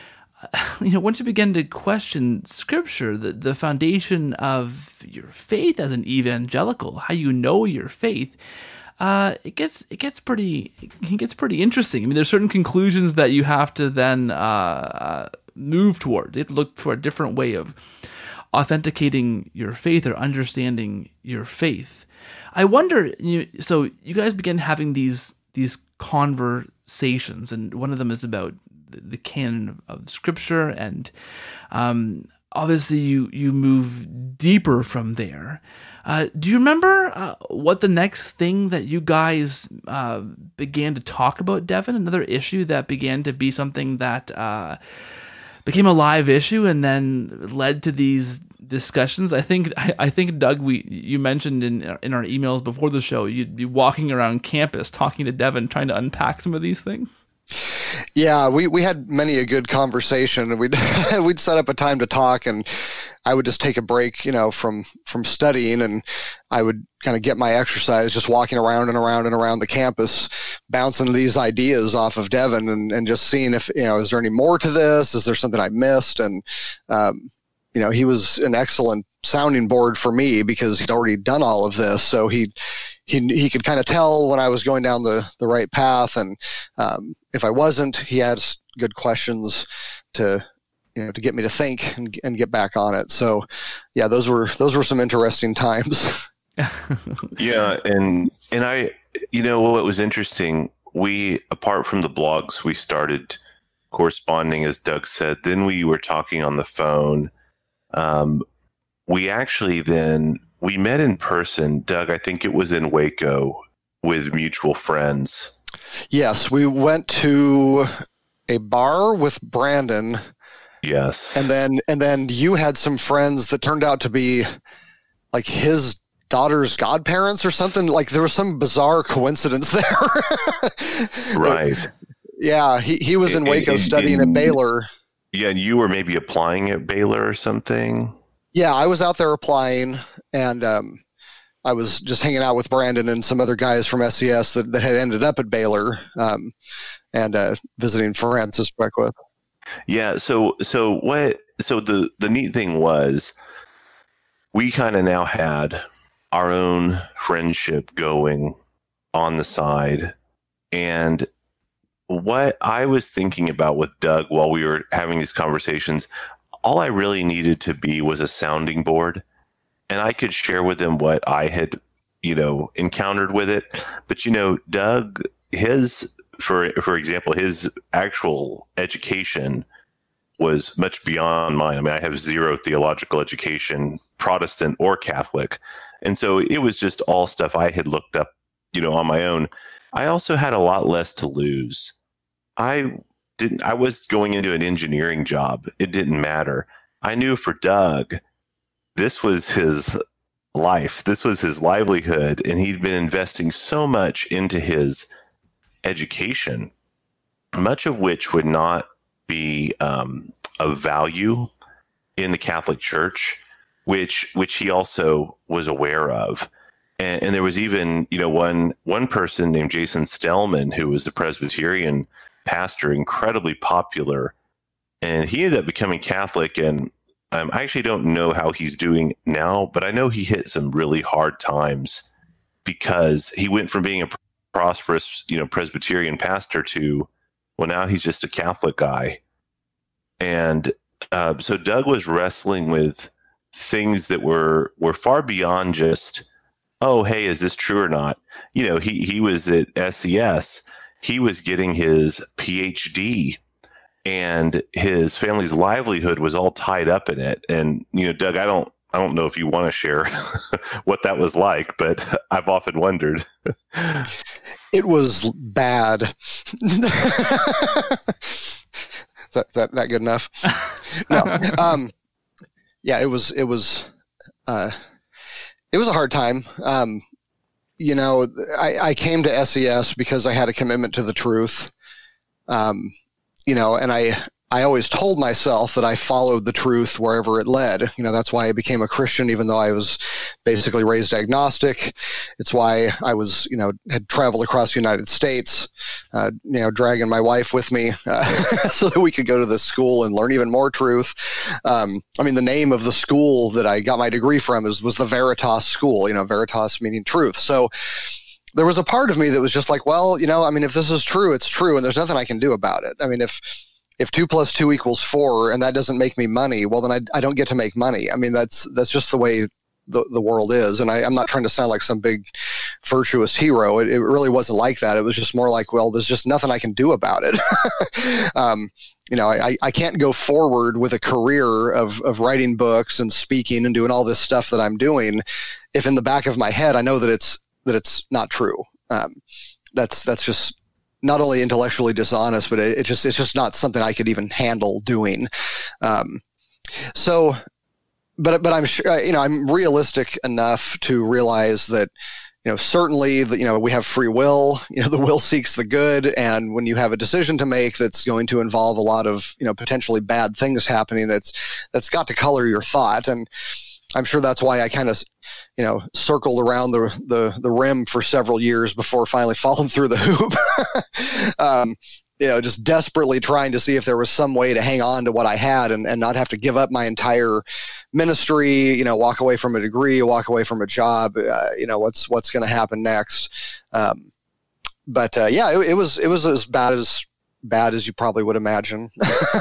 You know, once you begin to question Scripture, the, the foundation of your faith as an evangelical, how you know your faith, uh, it gets it gets pretty it gets pretty interesting. I mean, there's certain conclusions that you have to then uh, move towards. You have to look for a different way of authenticating your faith or understanding your faith. I wonder. You, so you guys begin having these these conversations, and one of them is about the canon of Scripture, and um, obviously you you move deeper from there. Uh, do you remember uh, what the next thing that you guys uh, began to talk about, Devin? Another issue that began to be something that uh, became a live issue and then led to these discussions. I think I, I think Doug, we you mentioned in in our emails before the show, you'd be walking around campus talking to Devin, trying to unpack some of these things. Yeah, we, we had many a good conversation. We'd we'd set up a time to talk, and I would just take a break, you know, from from studying, and I would kind of get my exercise just walking around and around and around the campus, bouncing these ideas off of Devin, and, and just seeing if, you know, is there any more to this? Is there something I missed? And um, you know, he was an excellent sounding board for me because he'd already done all of this, so he. He he could kind of tell when I was going down the, the right path, and um, if I wasn't, he had good questions to you know to get me to think and and get back on it. So, yeah, those were those were some interesting times. Yeah, and and I, you know, what was interesting, we, apart from the blogs, we started corresponding, as Doug said. Then we were talking on the phone. Um, we actually then. We met in person, Doug. I think it was in Waco with mutual friends. Yes, we went to a bar with Brandon. Yes, and then and then you had some friends that turned out to be like his daughter's godparents or something. Like there was some bizarre coincidence there. Right. Yeah, he he was in Waco in, studying in, at Baylor. Yeah, and you were maybe applying at Baylor or something. Yeah, I was out there applying, and um, I was just hanging out with Brandon and some other guys from S E S that, that had ended up at Baylor, um, and uh, visiting Francis Beckwith. Yeah. So, so what? So the the neat thing was, we kind of now had our own friendship going on the side. And what I was thinking about with Doug while we were having these conversations, all I really needed to be was a sounding board. And I could share with him what I had, you know, encountered with it. But, you know, Doug, his, for for example, his actual education was much beyond mine. I mean, I have zero theological education, Protestant or Catholic. And so it was just all stuff I had looked up, you know, on my own. I also had a lot less to lose. I didn't, I was going into an engineering job. It didn't matter. I knew for Doug, this was his life. This was his livelihood. And he'd been investing so much into his education, much of which would not be um, of value in the Catholic Church, which which he also was aware of. And, and there was even, you know, one one person named Jason Stellman, who was the Presbyterian pastor, incredibly popular, and he ended up becoming Catholic. And um, I actually don't know how he's doing now, but I know he hit some really hard times because he went from being a prosperous, you know, Presbyterian pastor to, well, now he's just a Catholic guy. And uh, so Doug was wrestling with things that were were far beyond just, oh, hey, is this true or not? You know, he he was at S E S. He was getting his P H D, and his family's livelihood was all tied up in it. And, you know, Doug, I don't I don't know if you want to share what that was like, but I've often wondered. It was bad. Is that, that that good enough? No. Um, yeah, it was it was uh, it was a hard time. Um, you know, I, I came to S E S because I had a commitment to the truth. Um, you know, and I I always told myself that I followed the truth wherever it led. You know, that's why I became a Christian, even though I was basically raised agnostic. It's why I was, you know, had traveled across the United States, uh, you know, dragging my wife with me uh, so that we could go to this school and learn even more truth. Um, I mean, the name of the school that I got my degree from is, was the Veritas School, you know, Veritas meaning truth. So there was a part of me that was just like, well, you know, I mean, if this is true, it's true, and there's nothing I can do about it. I mean, if If two plus two equals four and that doesn't make me money, well, then I, I don't get to make money. I mean, that's that's just the way the, the world is. And I, I'm not trying to sound like some big virtuous hero. It, it really wasn't like that. It was just more like, well, there's just nothing I can do about it. um, you know, I, I can't go forward with a career of, of writing books and speaking and doing all this stuff that I'm doing if in the back of my head I know that it's that it's not true. Um, that's that's just not only intellectually dishonest, but it, it just, it's just not something I could even handle doing. Um, so, but, but I'm sure, you know, I'm realistic enough to realize that, you know, certainly the, you know, we have free will, you know, the will seeks the good. And when you have a decision to make that's going to involve a lot of, you know, potentially bad things happening, that's, that's got to color your thought. And I'm sure that's why I kind of, you know, circled around the, the, the rim for several years before finally falling through the hoop. um, you know, just desperately trying to see if there was some way to hang on to what I had and, and not have to give up my entire ministry, you know, walk away from a degree, walk away from a job, uh, you know, what's, what's going to happen next. Um, but uh, yeah, it, it was, it was as bad as bad as you probably would imagine.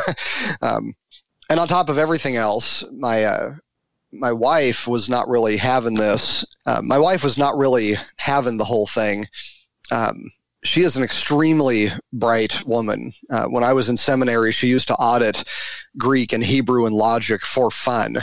um, and on top of everything else, my, uh, my wife was not really having this. Uh, my wife was not really having the whole thing. Um, she is an extremely bright woman. Uh, when I was in seminary, she used to audit Greek and Hebrew and logic for fun.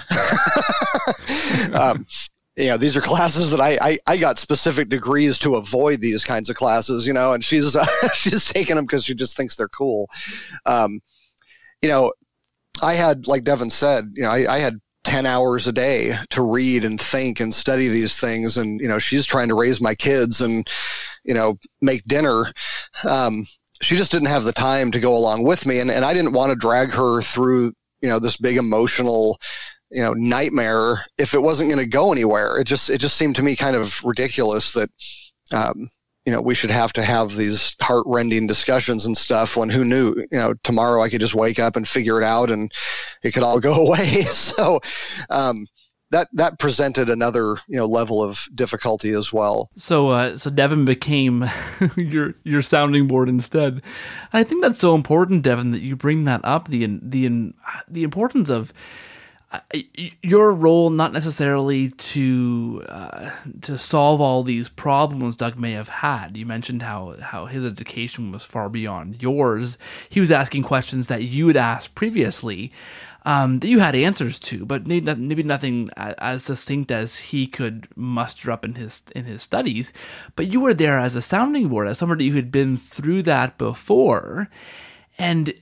um, you know, these are classes that I, I, I got specific degrees to avoid these kinds of classes, you know, and she's, uh, she's taking them because she just thinks they're cool. Um, you know, I had, like Devin said, you know, I, I had ten hours a day to read and think and study these things. And, you know, she's trying to raise my kids and, you know, make dinner. Um, she just didn't have the time to go along with me. And, and I didn't want to drag her through, you know, this big emotional, you know, nightmare if it wasn't going to go anywhere. It just, it just seemed to me kind of ridiculous that, um, you know, we should have to have these heart-rending discussions and stuff when who knew, you know, tomorrow I could just wake up and figure it out and it could all go away. So um, that that presented another, you know, level of difficulty as well. So, uh, so Devin became your your sounding board instead. And I think that's so important, Devin, that you bring that up. The the the importance of uh, your role, not necessarily to uh, to solve all these problems Doug may have had. You mentioned how how his education was far beyond yours. He was asking questions that you had asked previously. Um, that you had answers to, but maybe, not, maybe nothing as succinct as he could muster up in his in his studies. But you were there as a sounding board, as somebody who had been through that before, and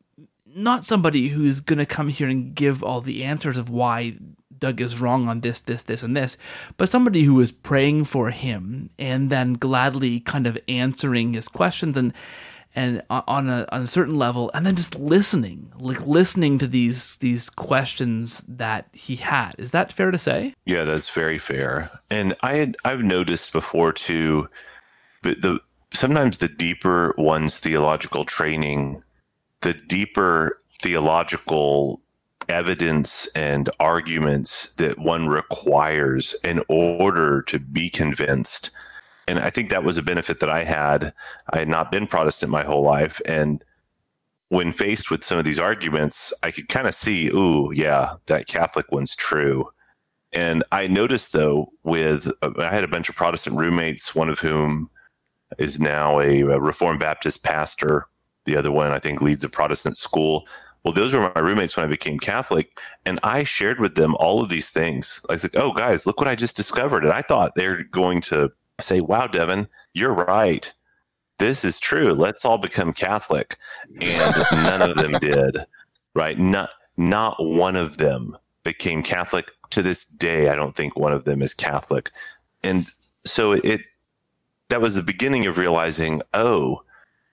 not somebody who's going to come here and give all the answers of why Doug is wrong on this, this, this, and this, but somebody who was praying for him and then gladly kind of answering his questions and. And on a on a certain level, and then just listening, like listening to these these questions that he had. Is that fair to say? Yeah, that's very fair. And I had I've noticed before too, the, the sometimes the deeper one's theological training, the deeper theological evidence and arguments that one requires in order to be convinced. And I think that was a benefit that I had. I had not been Protestant my whole life. And when faced with some of these arguments, I could kind of see, ooh, yeah, that Catholic one's true. And I noticed, though, with I had a bunch of Protestant roommates, one of whom is now a, a Reformed Baptist pastor. The other one, I think, leads a Protestant school. Well, those were my roommates when I became Catholic. And I shared with them all of these things. I was like, oh, guys, look what I just discovered. And I thought they're going to say, wow, Devin, you're right. This is true. Let's all become Catholic. And none of them did, right? Not, not one of them became Catholic. To this day, I don't think one of them is Catholic. And so it, that was the beginning of realizing, oh,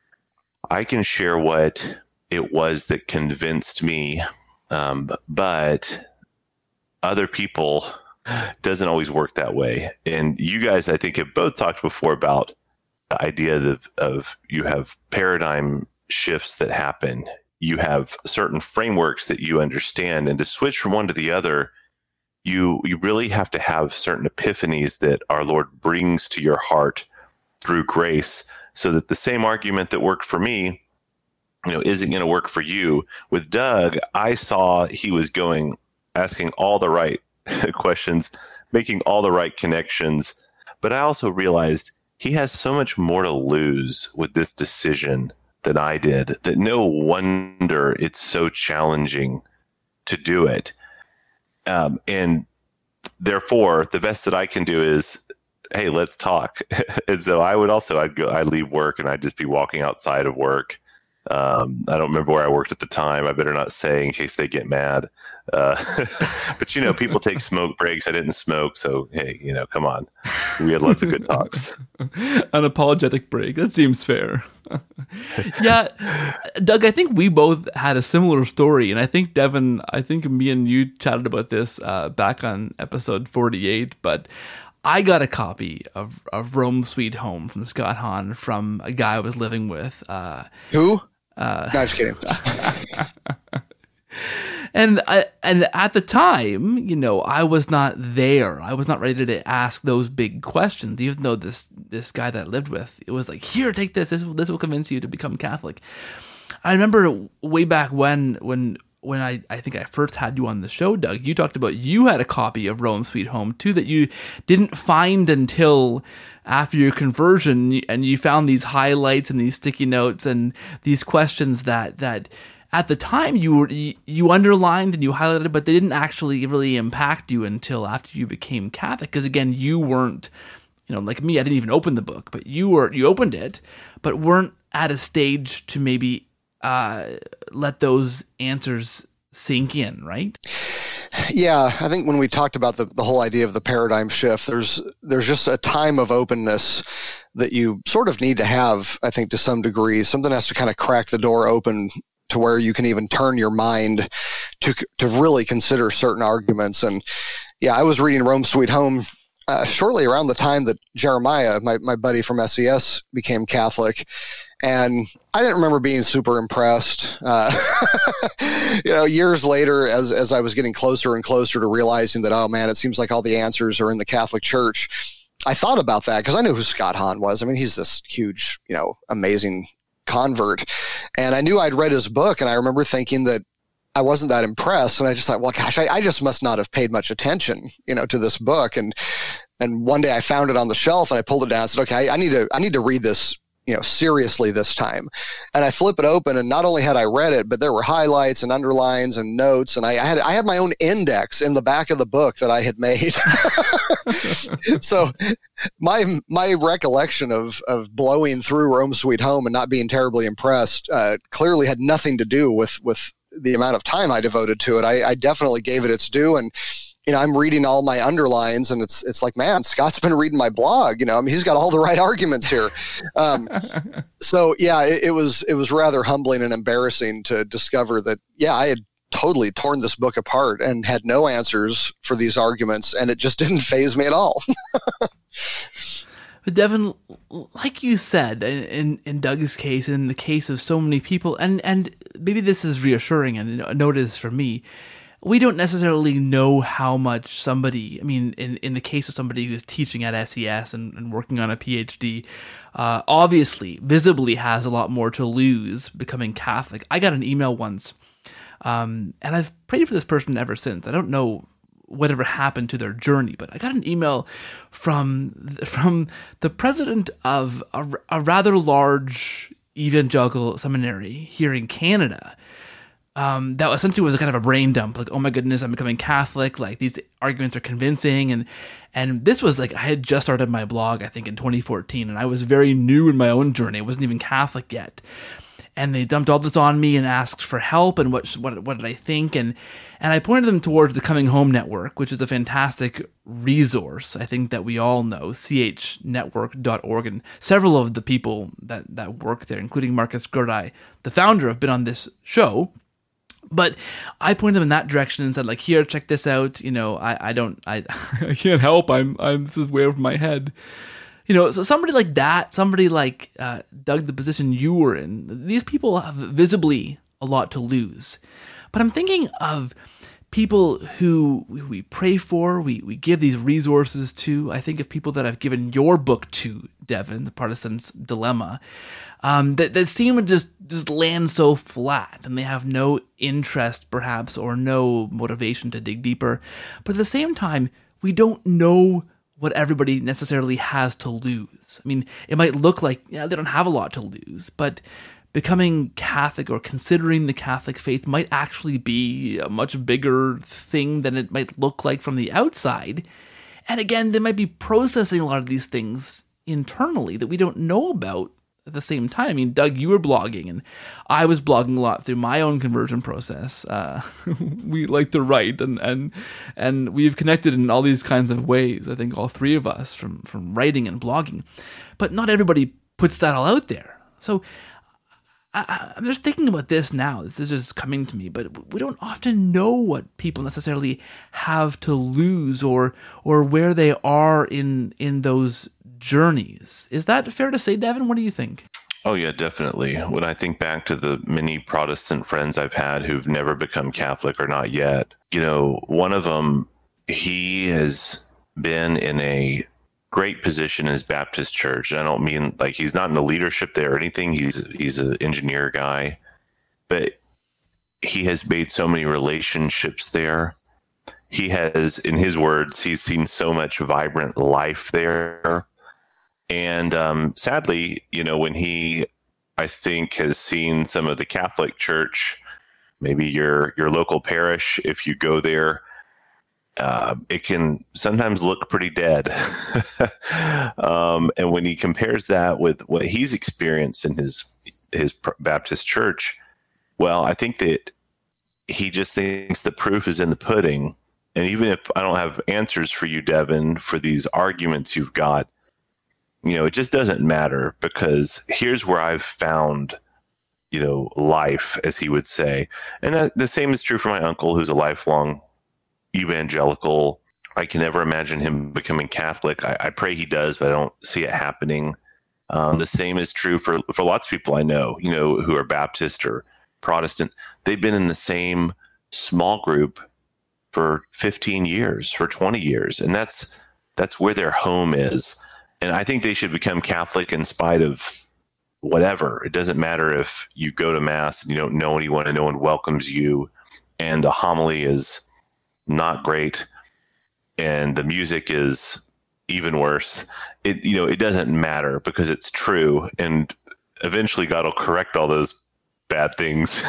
I can share what it was that convinced me. Um, but other people, doesn't always work that way. And you guys, I think, have both talked before about the idea of, of you have paradigm shifts that happen. You have certain frameworks that you understand, and to switch from one to the other, you you really have to have certain epiphanies that our Lord brings to your heart through grace, so that the same argument that worked for me, you know, isn't going to work for you. With Doug, I saw he was going, asking all the right questions, making all the right connections. But I also realized he has so much more to lose with this decision than I did, that no wonder it's so challenging to do it. Um, and therefore, the best that I can do is, hey, let's talk. And so I would also, I'd go, I'd leave work and I'd just be walking outside of work. Um, I don't remember where I worked at the time. I better not say in case they get mad. Uh, but, you know, people take smoke breaks. I didn't smoke. So, hey, you know, come on. We had lots of good talks. Unapologetic break. That seems fair. Yeah. Doug, I think we both had a similar story. And I think, Devin, I think me and you chatted about this uh, back on episode forty-eight. But I got a copy of, of Rome Sweet Home from Scott Hahn from a guy I was living with. Uh, Who? Uh, no, just kidding. and I, and at the time, you know, I was not there. I was not ready to ask those big questions. Even though this this guy that I lived with, it was like, here, take this. This will, this will convince you to become Catholic. I remember way back when when. When I, I think I first had you on the show, Doug, you talked about you had a copy of Rome Sweet Home too that you didn't find until after your conversion, and you found these highlights and these sticky notes and these questions that that at the time you were you underlined and you highlighted, but they didn't actually really impact you until after you became Catholic. Because again, you weren't, you know, like me, I didn't even open the book, but you were you opened it, but weren't at a stage to maybe uh, let those answers sink in, right? Yeah, I think when we talked about the, the whole idea of the paradigm shift, there's there's just a time of openness that you sort of need to have, I think, to some degree. Something has to kind of crack the door open to where you can even turn your mind to to really consider certain arguments. And yeah, I was reading Rome Sweet Home uh, shortly around the time that Jeremiah, my, my buddy from S E S, became Catholic. And I didn't remember being super impressed. Uh, you know, years later, as as I was getting closer and closer to realizing that, oh man, it seems like all the answers are in the Catholic Church, I thought about that because I knew who Scott Hahn was. I mean, he's this huge, you know, amazing convert. And I knew I'd read his book, and I remember thinking that I wasn't that impressed. And I just thought, well, gosh, I, I just must not have paid much attention, you know, to this book. And and one day I found it on the shelf, and I pulled it down and said, okay, I, I need to I need to read this, you know, seriously this time. And I flip it open, and not only had I read it, but there were highlights and underlines and notes. And I, I had I had my own index in the back of the book that I had made. So my my recollection of of blowing through Rome Sweet Home and not being terribly impressed uh, clearly had nothing to do with with the amount of time I devoted to it. I, I definitely gave it its due. And you know, I'm reading all my underlines, and it's it's like, man, Scott's been reading my blog. You know, I mean, he's got all the right arguments here. Um, so yeah, it, it was it was rather humbling and embarrassing to discover that, yeah, I had totally torn this book apart and had no answers for these arguments, and it just didn't faze me at all. But Devin, like you said, in in Doug's case, in the case of so many people, and and maybe this is reassuring and a notice for me, we don't necessarily know how much somebody, I mean, in, in the case of somebody who's teaching at S E S and, and working on a P H D, uh, obviously, visibly has a lot more to lose becoming Catholic. I got an email once, um, and I've prayed for this person ever since. I don't know whatever happened to their journey, but I got an email from from the president of a, a rather large evangelical seminary here in Canada. Um, that essentially was a kind of a brain dump, like, oh my goodness, I'm becoming Catholic, like these arguments are convincing, and and this was like, I had just started my blog, I think in twenty fourteen, and I was very new in my own journey, I wasn't even Catholic yet, and they dumped all this on me and asked for help, and what what what did I think, and and I pointed them towards the Coming Home Network, which is a fantastic resource, I think that we all know, c h network dot org, and several of the people that, that work there, including Marcus Gurdai, the founder, have been on this show. But I pointed them in that direction and said, like, here, check this out. You know, I, I don't, I, I can't help. I'm, I'm, this is way over my head. You know, so somebody like that, somebody like uh, Doug, the position you were in, these people have visibly a lot to lose. But I'm thinking of people who we pray for, we, we give these resources to. I think of people that I've given your book to, Devin, The Protestant's Dilemma, um, that, that seem to just, just land so flat, and they have no interest, perhaps, or no motivation to dig deeper. But at the same time, we don't know what everybody necessarily has to lose. I mean, it might look like, yeah, they don't have a lot to lose, but becoming Catholic or considering the Catholic faith might actually be a much bigger thing than it might look like from the outside. And again, they might be processing a lot of these things internally that we don't know about at the same time. I mean, Doug, you were blogging, and I was blogging a lot through my own conversion process. Uh, we like to write, and, and and we've connected in all these kinds of ways, I think all three of us, from, from writing and blogging. But not everybody puts that all out there. So I, I'm just thinking about this now. This is just coming to me, but we don't often know what people necessarily have to lose, or or where they are in in those journeys. Is that fair to say, Devin? What do you think? Oh, yeah, definitely. When I think back to the many Protestant friends I've had who've never become Catholic or not yet, you know, one of them, he has been in a great position in his Baptist church. I don't mean like he's not in the leadership there or anything. He's he's an engineer guy, but he has made so many relationships there. He has, in his words, he's seen so much vibrant life there. And um, sadly, you know, when he, I think, has seen some of the Catholic Church, maybe your your local parish, if you go there, uh, it can sometimes look pretty dead. um, and when he compares that with what he's experienced in his his Baptist church, well, I think that he just thinks the proof is in the pudding. And even if I don't have answers for you, Devin, for these arguments you've got, you know, it just doesn't matter, because here's where I've found, you know, life, as he would say. And that, the same is true for my uncle, who's a lifelong evangelical. I can never imagine him becoming Catholic. I, I pray he does, but I don't see it happening. Um, the same is true for, for lots of people I know, you know, who are Baptist or Protestant. They've been in the same small group for fifteen years, for twenty years. And that's, that's where their home is. And I think they should become Catholic in spite of whatever. It doesn't matter if you go to Mass and you don't know anyone and no one welcomes you, and the homily is not great and the music is even worse. It, you know, it doesn't matter because it's true. And eventually God will correct all those bad things.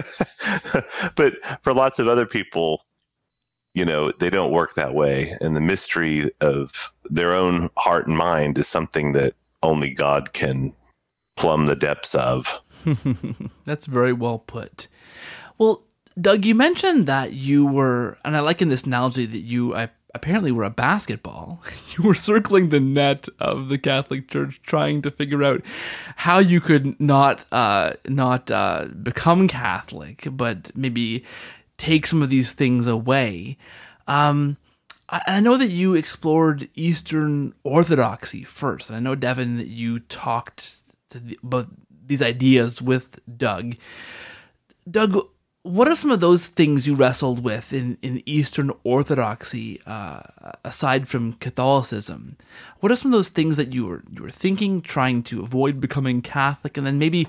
But for lots of other people, you know, they don't work that way. And the mystery of their own heart and mind is something that only God can plumb the depths of. That's very well put. Well, Doug, you mentioned that you were, and I like in this analogy that you I, apparently were a basketball. You were circling the net of the Catholic Church, trying to figure out how you could not uh, not uh, become Catholic, but maybe take some of these things away. Um, I, I know that you explored Eastern Orthodoxy first, and I know, Devin, that you talked to the, about these ideas with Doug. Doug, what are some of those things you wrestled with in, in Eastern Orthodoxy, uh, aside from Catholicism? What are some of those things that you were you were thinking, trying to avoid becoming Catholic, and then maybe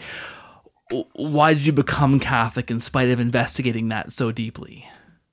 why did you become Catholic in spite of investigating that so deeply?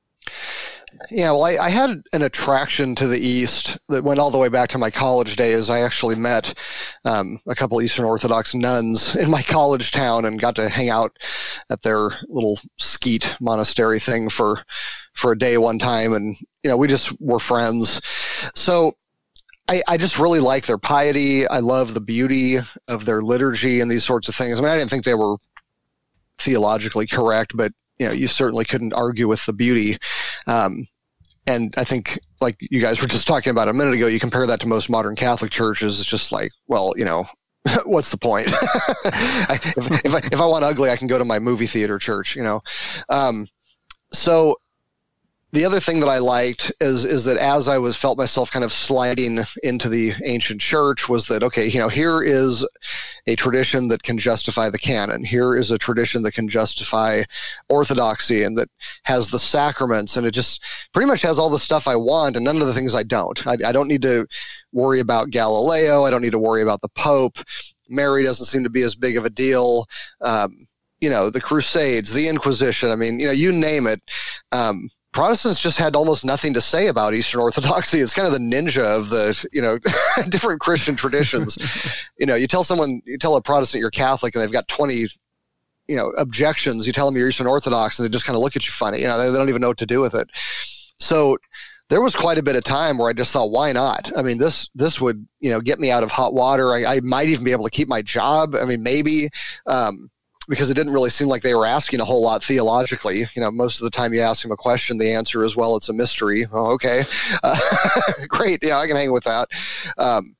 Yeah, well, I, I had an attraction to the East that went all the way back to my college days. I actually met um, a couple Eastern Orthodox nuns in my college town and got to hang out at their little skeet monastery thing for for a day one time, and you know, we just were friends. So I, I just really like their piety. I love the beauty of their liturgy and these sorts of things. I mean, I didn't think they were theologically correct, but you know, you certainly couldn't argue with the beauty. Um, and I think, like you guys were just talking about a minute ago, you compare that to most modern Catholic churches. It's just like, well, you know, what's the point? I, if, if, I, if I want ugly, I can go to my movie theater church, you know? Um, so the other thing that I liked is is that as I was felt myself kind of sliding into the ancient church was that, okay, you know, here is a tradition that can justify the canon. Here is a tradition that can justify orthodoxy and that has the sacraments, and it just pretty much has all the stuff I want and none of the things I don't. I, I don't need to worry about Galileo. I don't need to worry about the Pope. Mary doesn't seem to be as big of a deal. Um, you know, the Crusades, the Inquisition. I mean, you know, you name it. Um, Protestants just had almost nothing to say about Eastern Orthodoxy. It's kind of the ninja of the, you know, different Christian traditions. You know, you tell someone, you tell a Protestant you're Catholic and they've got twenty, you know, objections. You tell them you're Eastern Orthodox and they just kind of look at you funny. You know, they, they don't even know what to do with it. So there was quite a bit of time where I just thought, why not? I mean, this this would, you know, get me out of hot water. I, I might even be able to keep my job. I mean, maybe. Um, because it didn't really seem like they were asking a whole lot theologically. You know, most of the time you ask them a question, the answer is, well, it's a mystery. Oh, okay. Uh, great. Yeah, I can hang with that. Um,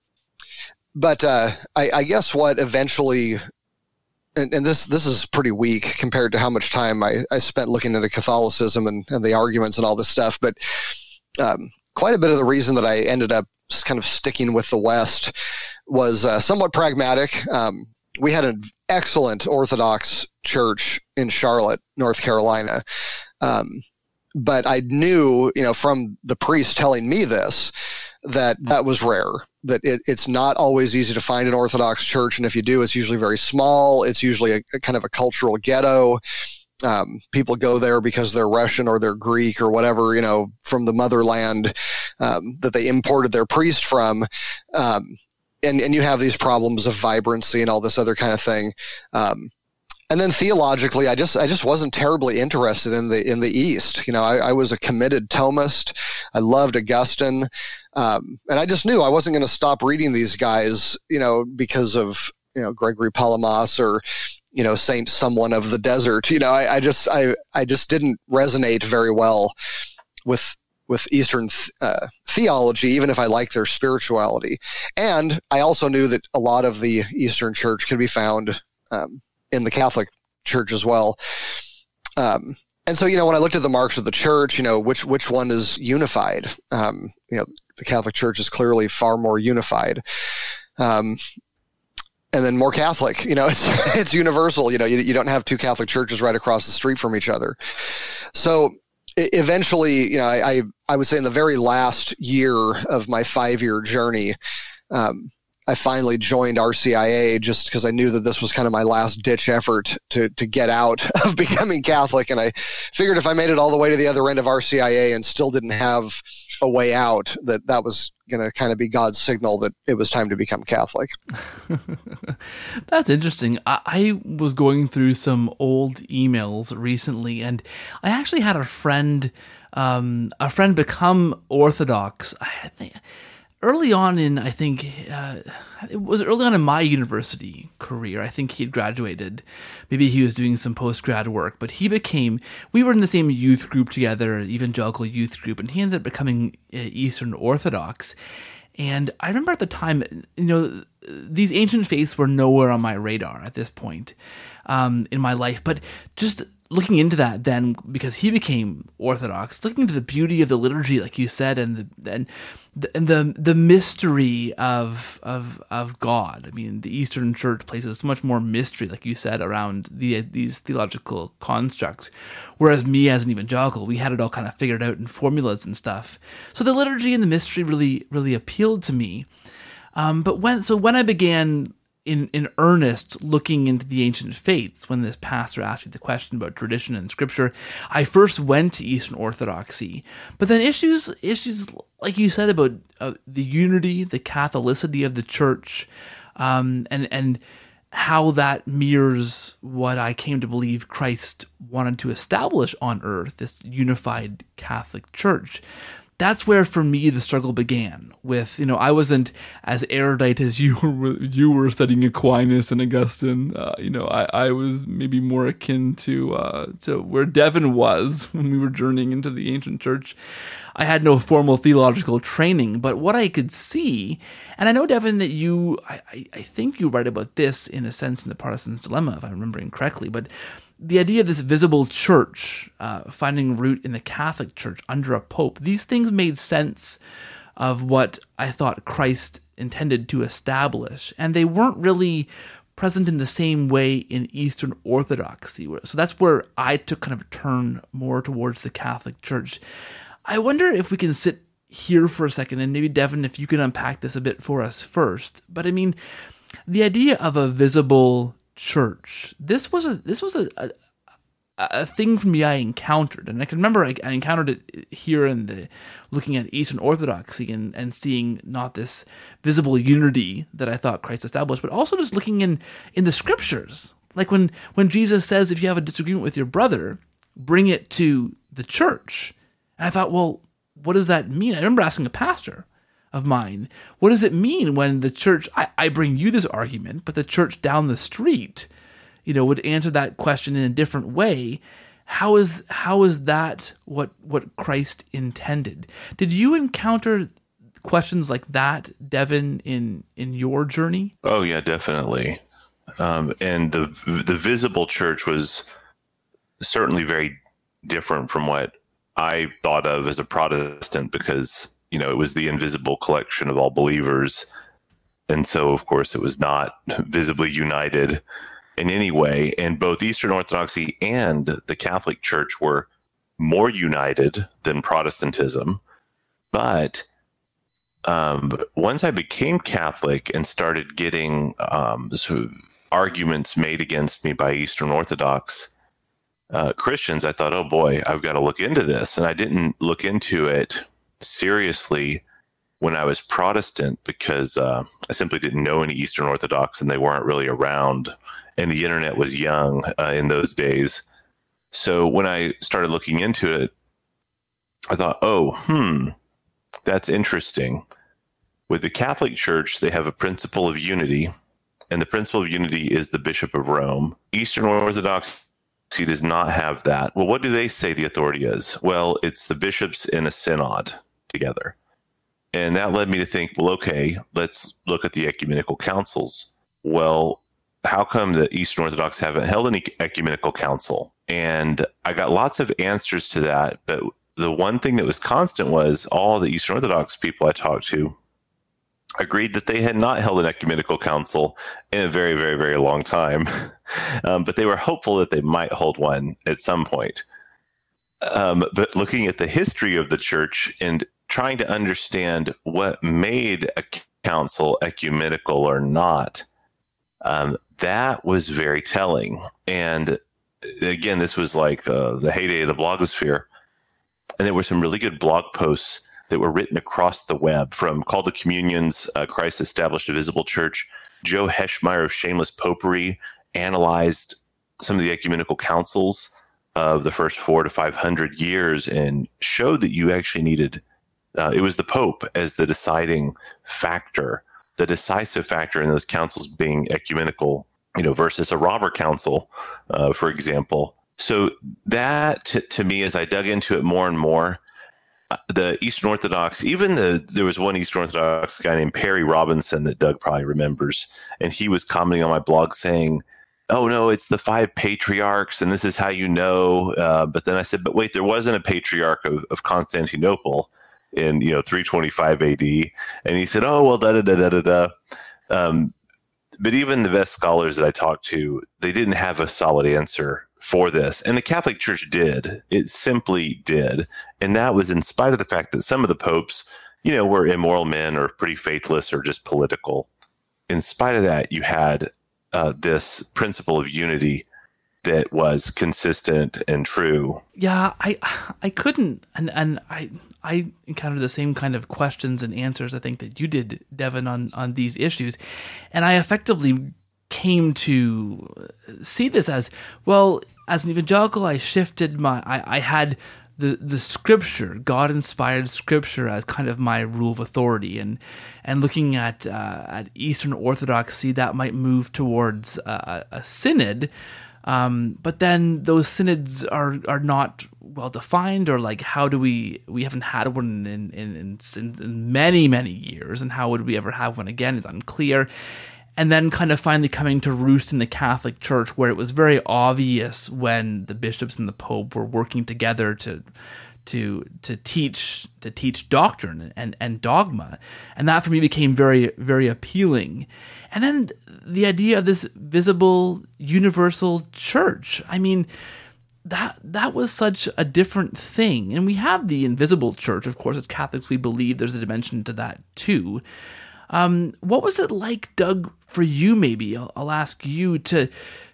but uh, I, I guess what eventually, and, and this this is pretty weak compared to how much time I, I spent looking into Catholicism and, and the arguments and all this stuff, but um, quite a bit of the reason that I ended up kind of sticking with the West was uh, somewhat pragmatic. Um, we had an excellent Orthodox church in Charlotte, North Carolina. Um, but I knew, you know, from the priest telling me this, that that was rare, that it, it's not always easy to find an Orthodox church. And if you do, it's usually very small. It's usually a, a kind of a cultural ghetto. Um, people go there because they're Russian or they're Greek or whatever, you know, from the motherland um, that they imported their priest from. Um, And and you have these problems of vibrancy and all this other kind of thing, um, and then theologically, I just I just wasn't terribly interested in the in the East. You know, I, I was a committed Thomist. I loved Augustine, um, and I just knew I wasn't going to stop reading these guys. You know, because of you know Gregory Palamas or you know Saint someone of the desert. You know, I, I just I I just didn't resonate very well with. with Eastern uh, theology, even if I like their spirituality. And I also knew that a lot of the Eastern Church can be found um, in the Catholic Church as well. Um, and so, you know, when I looked at the marks of the Church, you know, which which one is unified? Um, you know, the Catholic Church is clearly far more unified. Um, and then more Catholic. You know, it's it's universal. You know, you, you don't have two Catholic churches right across the street from each other. So eventually, you know, I, I, I would say in the very last year of my five-year journey, um, I finally joined R C I A just because I knew that this was kind of my last-ditch effort to to get out of becoming Catholic. And I figured if I made it all the way to the other end of R C I A and still didn't have a way out, that that was going to kind of be God's signal that it was time to become Catholic. That's interesting. I, I was going through some old emails recently, and I actually had a friend, um, a friend become Orthodox. I think early on in, I think uh, it was early on in my university career. I think he had graduated. Maybe he was doing some post-grad work, but he became, we were in the same youth group together, evangelical youth group, and he ended up becoming uh, Eastern Orthodox. And I remember at the time, you know, these ancient faiths were nowhere on my radar at this point um, in my life, but just looking into that then, because he became Orthodox, looking into the beauty of the liturgy, like you said, and the and the and the, the mystery of of of God. I mean, the Eastern Church places so much more mystery, like you said, around the these theological constructs, whereas me as an evangelical, we had it all kind of figured out in formulas and stuff. So the liturgy and the mystery really really appealed to me. Um, but when so when I began in in earnest looking into the ancient faiths, when this pastor asked me the question about tradition and scripture, I first went to Eastern Orthodoxy. But then issues issues like you said about uh, the unity, the Catholicity of the church, um, and and how that mirrors what I came to believe Christ wanted to establish on earth, this unified Catholic Church. That's where, for me, the struggle began with, you know, I wasn't as erudite as you were, you were studying Aquinas and Augustine. Uh, you know, I, I was maybe more akin to, uh, to where Devin was when we were journeying into the ancient church. I had no formal theological training, but what I could see, and I know, Devin, that you, I, I think you write about this in a sense in The Protestant's Dilemma, if I'm remembering correctly, but the idea of this visible church uh, finding root in the Catholic Church under a pope, these things made sense of what I thought Christ intended to establish, and they weren't really present in the same way in Eastern Orthodoxy. So that's where I took kind of a turn more towards the Catholic Church. I wonder if we can sit here for a second, and maybe, Devin, if you can unpack this a bit for us first. But I mean, the idea of a visible church, this was a this was a, a a thing for me I encountered, and I can remember I, I encountered it here in the looking at Eastern Orthodoxy and, and seeing not this visible unity that I thought Christ established, but also just looking in in the scriptures, like when when Jesus says, if you have a disagreement with your brother, bring it to the church. And I thought, well, what does that mean? I remember asking a pastor of mine, what does it mean when the church, I, I bring you this argument, but the church down the street, you know, would answer that question in a different way? How is how is that what what Christ intended? Did you encounter questions like that, Devin, in in your journey? Oh yeah, definitely. Um, and the the visible church was certainly very different from what I thought of as a Protestant, because you know, it was the invisible collection of all believers. And so, of course, it was not visibly united in any way. And both Eastern Orthodoxy and the Catholic Church were more united than Protestantism. But um, once I became Catholic and started getting um, sort of arguments made against me by Eastern Orthodox uh, Christians, I thought, oh boy, I've got to look into this. And I didn't look into it seriously when I was Protestant, because uh, I simply didn't know any Eastern Orthodox and they weren't really around, and the internet was young uh, in those days. So when I started looking into it, I thought, oh, hmm, that's interesting. With the Catholic Church, they have a principle of unity, and the principle of unity is the Bishop of Rome. Eastern Orthodoxy does not have that. Well, what do they say the authority is? Well, it's the bishops in a synod together. And that led me to think, well, okay, let's look at the ecumenical councils. Well, how come the Eastern Orthodox haven't held any ecumenical council? And I got lots of answers to that, but the one thing that was constant was all the Eastern Orthodox people I talked to agreed that they had not held an ecumenical council in a very, very, very long time, um, but they were hopeful that they might hold one at some point. Um, but looking at the history of the church and trying to understand what made a council ecumenical or not, um, that was very telling. And again, this was like uh, the heyday of the blogosphere. And there were some really good blog posts that were written across the web, from Call to Communions, uh, Christ Established a Visible Church. Joe Heschmeyer of Shameless Popery analyzed some of the ecumenical councils of the first four to five hundred years and showed that you actually needed, uh, it was the Pope as the deciding factor, the decisive factor in those councils being ecumenical, you know, versus a robber council, uh, for example. So that, to, to me, as I dug into it more and more, the Eastern Orthodox, even the, there was one Eastern Orthodox guy named Perry Robinson that Doug probably remembers, and he was commenting on my blog saying, oh no, it's the five patriarchs, and this is how you know. Uh, but then I said, but wait, there wasn't a patriarch of, of Constantinople in, you know, three twenty-five A D. And he said, oh, well, da da da da da da. Um, but even the best scholars that I talked to, they didn't have a solid answer for this. And the Catholic Church did. It simply did. And that was in spite of the fact that some of the popes, you know, were immoral men or pretty faithless or just political. In spite of that, you had uh, this principle of unity that was consistent and true. Yeah, I I couldn't, and and I I encountered the same kind of questions and answers I think that you did, Devin, on on these issues, and I effectively came to see this as, well, as an evangelical, I shifted my, I, I had the the scripture, God-inspired scripture, as kind of my rule of authority, and and looking at uh, at Eastern Orthodoxy, that might move towards a, a synod, um, but then those synods are are not well defined, or like, how do we we haven't had one in in, in in many many years, and how would we ever have one again is unclear. And then kind of finally coming to roost in the Catholic Church, where it was very obvious when the bishops and the Pope were working together to to to teach to teach doctrine and, and dogma. And that for me became very, very appealing. And then the idea of this visible universal church. I mean, that that was such a different thing. And we have the invisible church, of course. As Catholics, we believe there's a dimension to that too. Um, what was it like, Doug, for you maybe? I'll, I'll ask you to,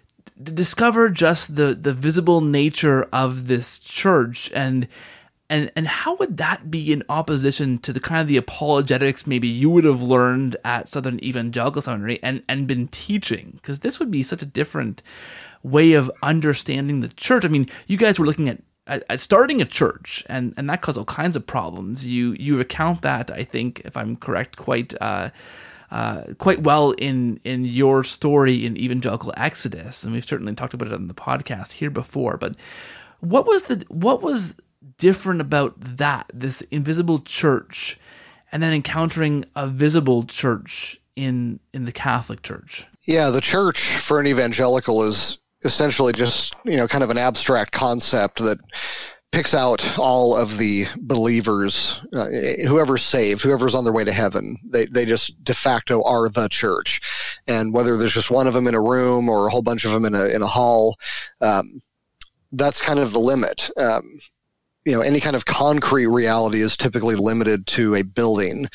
to discover just the, the visible nature of this church, and and and how would that be in opposition to the kind of the apologetics maybe you would have learned at Southern Evangelical Seminary and, and been teaching? Because this would be such a different way of understanding the church. I mean, you guys were looking at At, at starting a church, and, and that caused all kinds of problems. You you recount that, I think, if I'm correct, quite uh, uh, quite well in in your story in Evangelical Exodus, and we've certainly talked about it on the podcast here before. But what was the what was different about that, this invisible church, and then encountering a visible church in in the Catholic Church? Yeah, the church for an evangelical is essentially just, you know, kind of an abstract concept that picks out all of the believers, uh, whoever's saved, whoever's on their way to heaven. They they just de facto are the church. And whether there's just one of them in a room or a whole bunch of them in a in a hall, um, that's kind of the limit. Um, you know, any kind of concrete reality is typically limited to a building.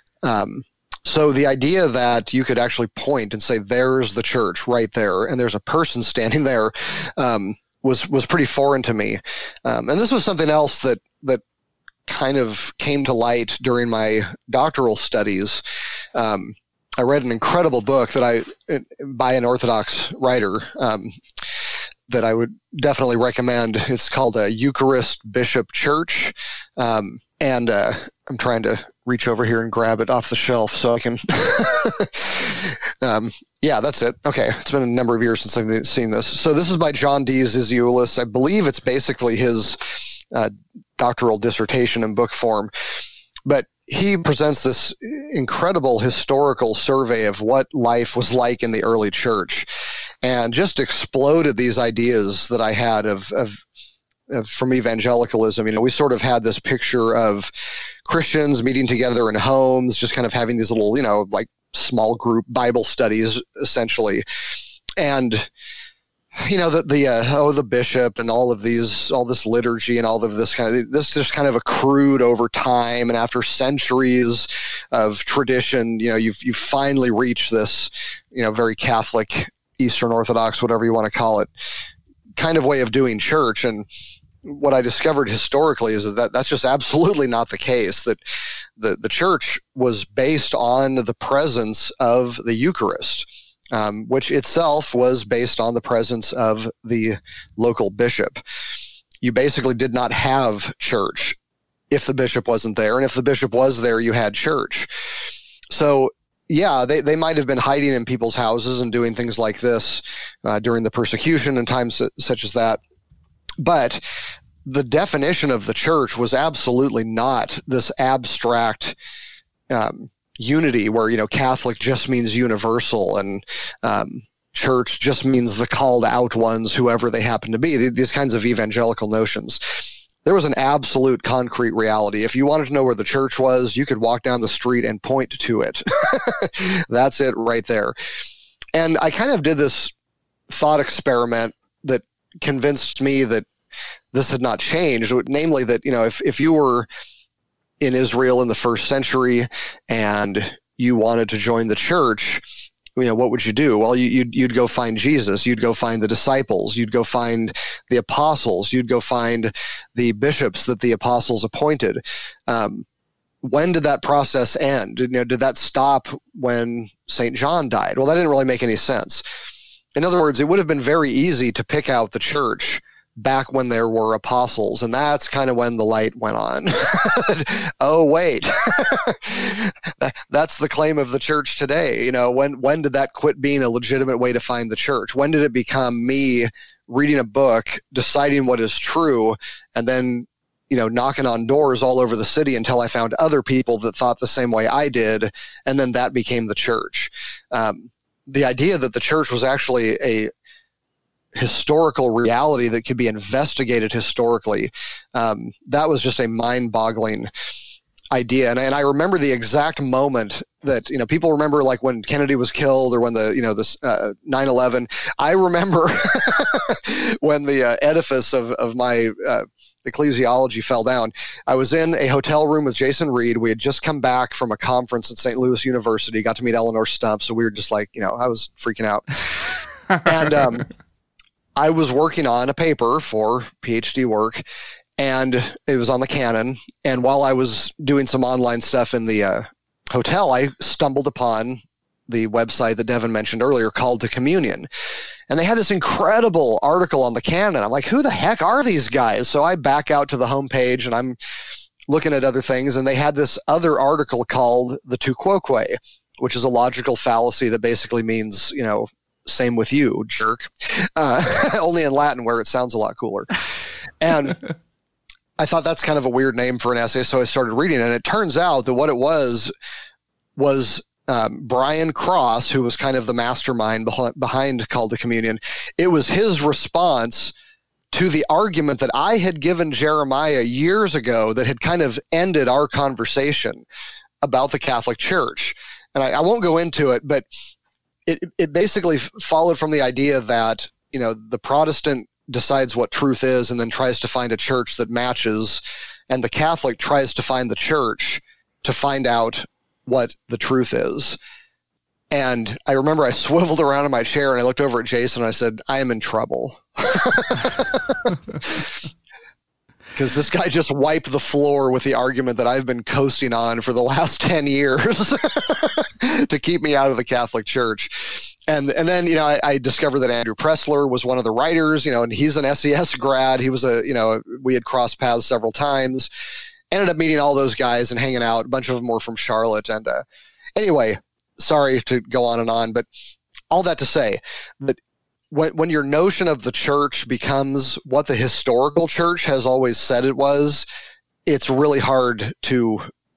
Um, So the idea that you could actually point and say, there's the church right there, and there's a person standing there, um, was was pretty foreign to me. Um, and this was something else that that kind of came to light during my doctoral studies. Um, I read an incredible book that I by an Orthodox writer um, that I would definitely recommend. It's called a Eucharist Bishop Church. Um, and uh, I'm trying to reach over here and grab it off the shelf so I can. um, yeah, that's it. Okay, it's been a number of years since I've seen this. So this is by John D. Zizioulas. I believe it's basically his uh, doctoral dissertation in book form. But he presents this incredible historical survey of what life was like in the early church, and just exploded these ideas that I had of, of uh, from evangelicalism. You know, we sort of had this picture of Christians meeting together in homes, just kind of having these little, you know, like small group Bible studies, essentially. And, you know, the, the uh, oh, the bishop and all of these, all this liturgy and all of this kind of, this just kind of accrued over time. And after centuries of tradition, you know, you've, you've finally reached this, you know, very Catholic, Eastern Orthodox, whatever you want to call it, kind of way of doing church. And what I discovered historically is that that's just absolutely not the case, that the, the church was based on the presence of the Eucharist, um, which itself was based on the presence of the local bishop. You basically did not have church if the bishop wasn't there, and if the bishop was there, you had church. So yeah, they, they might have been hiding in people's houses and doing things like this uh, during the persecution and times such as that. But the definition of the church was absolutely not this abstract um, unity where, you know, Catholic just means universal and um, church just means the called out ones, whoever they happen to be, these kinds of evangelical notions. There was an absolute concrete reality. If you wanted to know where the church was, you could walk down the street and point to it. That's it right there. And I kind of did this thought experiment that convinced me that this had not changed, namely that, you know, if, if you were in Israel in the first century and you wanted to join the church, you know, what would you do? Well, you, you'd, you'd go find Jesus. You'd go find the disciples. You'd go find the apostles. You'd go find the bishops that the apostles appointed. Um, when did that process end? You know, did that stop when Saint John died? Well, that didn't really make any sense. In other words, it would have been very easy to pick out the church back when there were apostles, and that's kind of when the light went on. Oh, wait. That's the claim of the church today. You know, when when did that quit being a legitimate way to find the church? When did it become me reading a book, deciding what is true, and then, you know, knocking on doors all over the city until I found other people that thought the same way I did, and then that became the church. Um, the idea that the church was actually a historical reality that could be investigated historically, um, that was just a mind-boggling idea. And, and I remember the exact moment that, you know, people remember like when Kennedy was killed or when the, you know, this uh, nine eleven. I remember when the uh, edifice of, of my uh, ecclesiology fell down. I was in a hotel room with Jason Reed. We had just come back from a conference at Saint Louis University, got to meet Eleanor Stump. So we were just like, you know, I was freaking out. And um, I was working on a paper for PhD work, and it was on the Canon. And while I was doing some online stuff in the uh, hotel, I stumbled upon the website that Devin mentioned earlier called To Communion. And they had this incredible article on the Canon. I'm like, who the heck are these guys? So I back out to the homepage and I'm looking at other things. And they had this other article called The Tu Quoque, which is a logical fallacy that basically means, you know, same with you, jerk. Uh, only in Latin, where it sounds a lot cooler. And I thought that's kind of a weird name for an essay, so I started reading it. And it turns out that what it was was um, Brian Cross, who was kind of the mastermind behind, behind Called to Communion. It was his response to the argument that I had given Jeremiah years ago that had kind of ended our conversation about the Catholic Church. And I, I won't go into it, but It, it basically followed from the idea that, you know, the Protestant decides what truth is and then tries to find a church that matches, and the Catholic tries to find the church to find out what the truth is. And I remember I swiveled around in my chair and I looked over at Jason and I said, I am in trouble. Because this guy just wiped the floor with the argument that I've been coasting on for the last ten years to keep me out of the Catholic Church. And and then, you know, I, I discovered that Andrew Pressler was one of the writers, you know, and he's an S E S grad. He was a, you know, we had crossed paths several times. Ended up meeting all those guys and hanging out. A bunch of them were from Charlotte. And uh, anyway, sorry to go on and on, but all that to say that When, when your notion of the church becomes what the historical church has always said it was, it's really hard to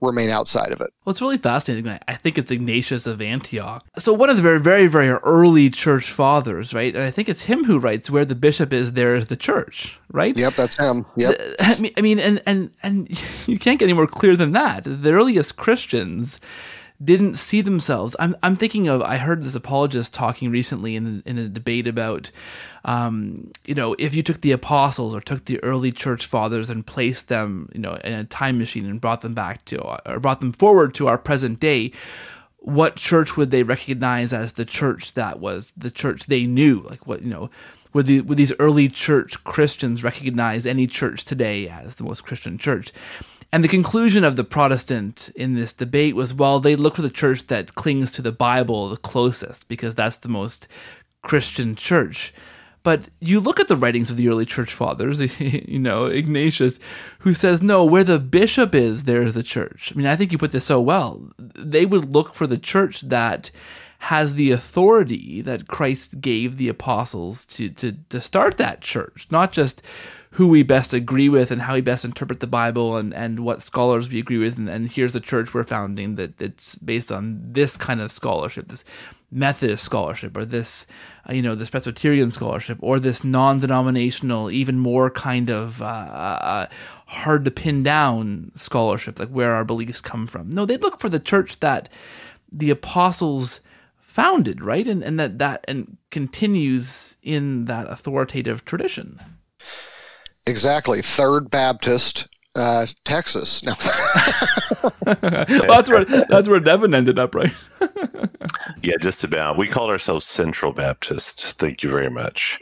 remain outside of it. Well, it's really fascinating. I think it's Ignatius of Antioch. So one of the very, very, very early church fathers, right? And I think it's him who writes, where the bishop is, there is the church, right? Yep, that's him. Yep. I mean, and, and, and you can't get any more clear than that. The earliest Christians didn't see themselves. I'm I'm thinking of, I heard this apologist talking recently in in a debate about, um, you know, if you took the apostles or took the early church fathers and placed them, you know, in a time machine and brought them back to, or brought them forward to our present day, what church would they recognize as the church that was the church they knew? Like what, you know, would the would these early church Christians recognize any church today as the most Christian church? And the conclusion of the Protestant in this debate was, well, they look for the church that clings to the Bible the closest, because that's the most Christian church. But you look at the writings of the early church fathers, you know, Ignatius, who says, no, where the bishop is, there is the church. I mean, I think you put this so well. They would look for the church that has the authority that Christ gave the apostles to, to, to start that church, not just who we best agree with and how we best interpret the Bible and, and what scholars we agree with. And, and here's the church we're founding that that's based on this kind of scholarship, this Methodist scholarship, or this, uh, you know, this Presbyterian scholarship, or this non-denominational, even more kind of uh, uh, hard to pin down scholarship, like where our beliefs come from. No, they'd look for the church that the apostles founded, right? And, and that, that and continues in that authoritative tradition. Exactly. Third Baptist, uh, Texas. No. Well, that's where that's where Devin ended up, right? Yeah, just about. We called ourselves Central Baptist. Thank you very much.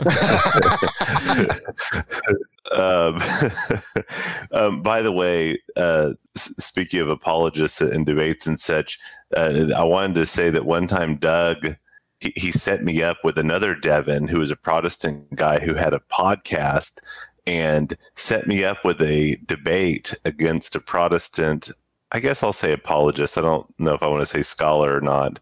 um, um, by the way, uh, speaking of apologists and debates and such, uh, I wanted to say that one time Doug, he, he set me up with another Devin who was a Protestant guy who had a podcast, and set me up with a debate against a Protestant, I guess I'll say apologist. I don't know if I want to say scholar or not.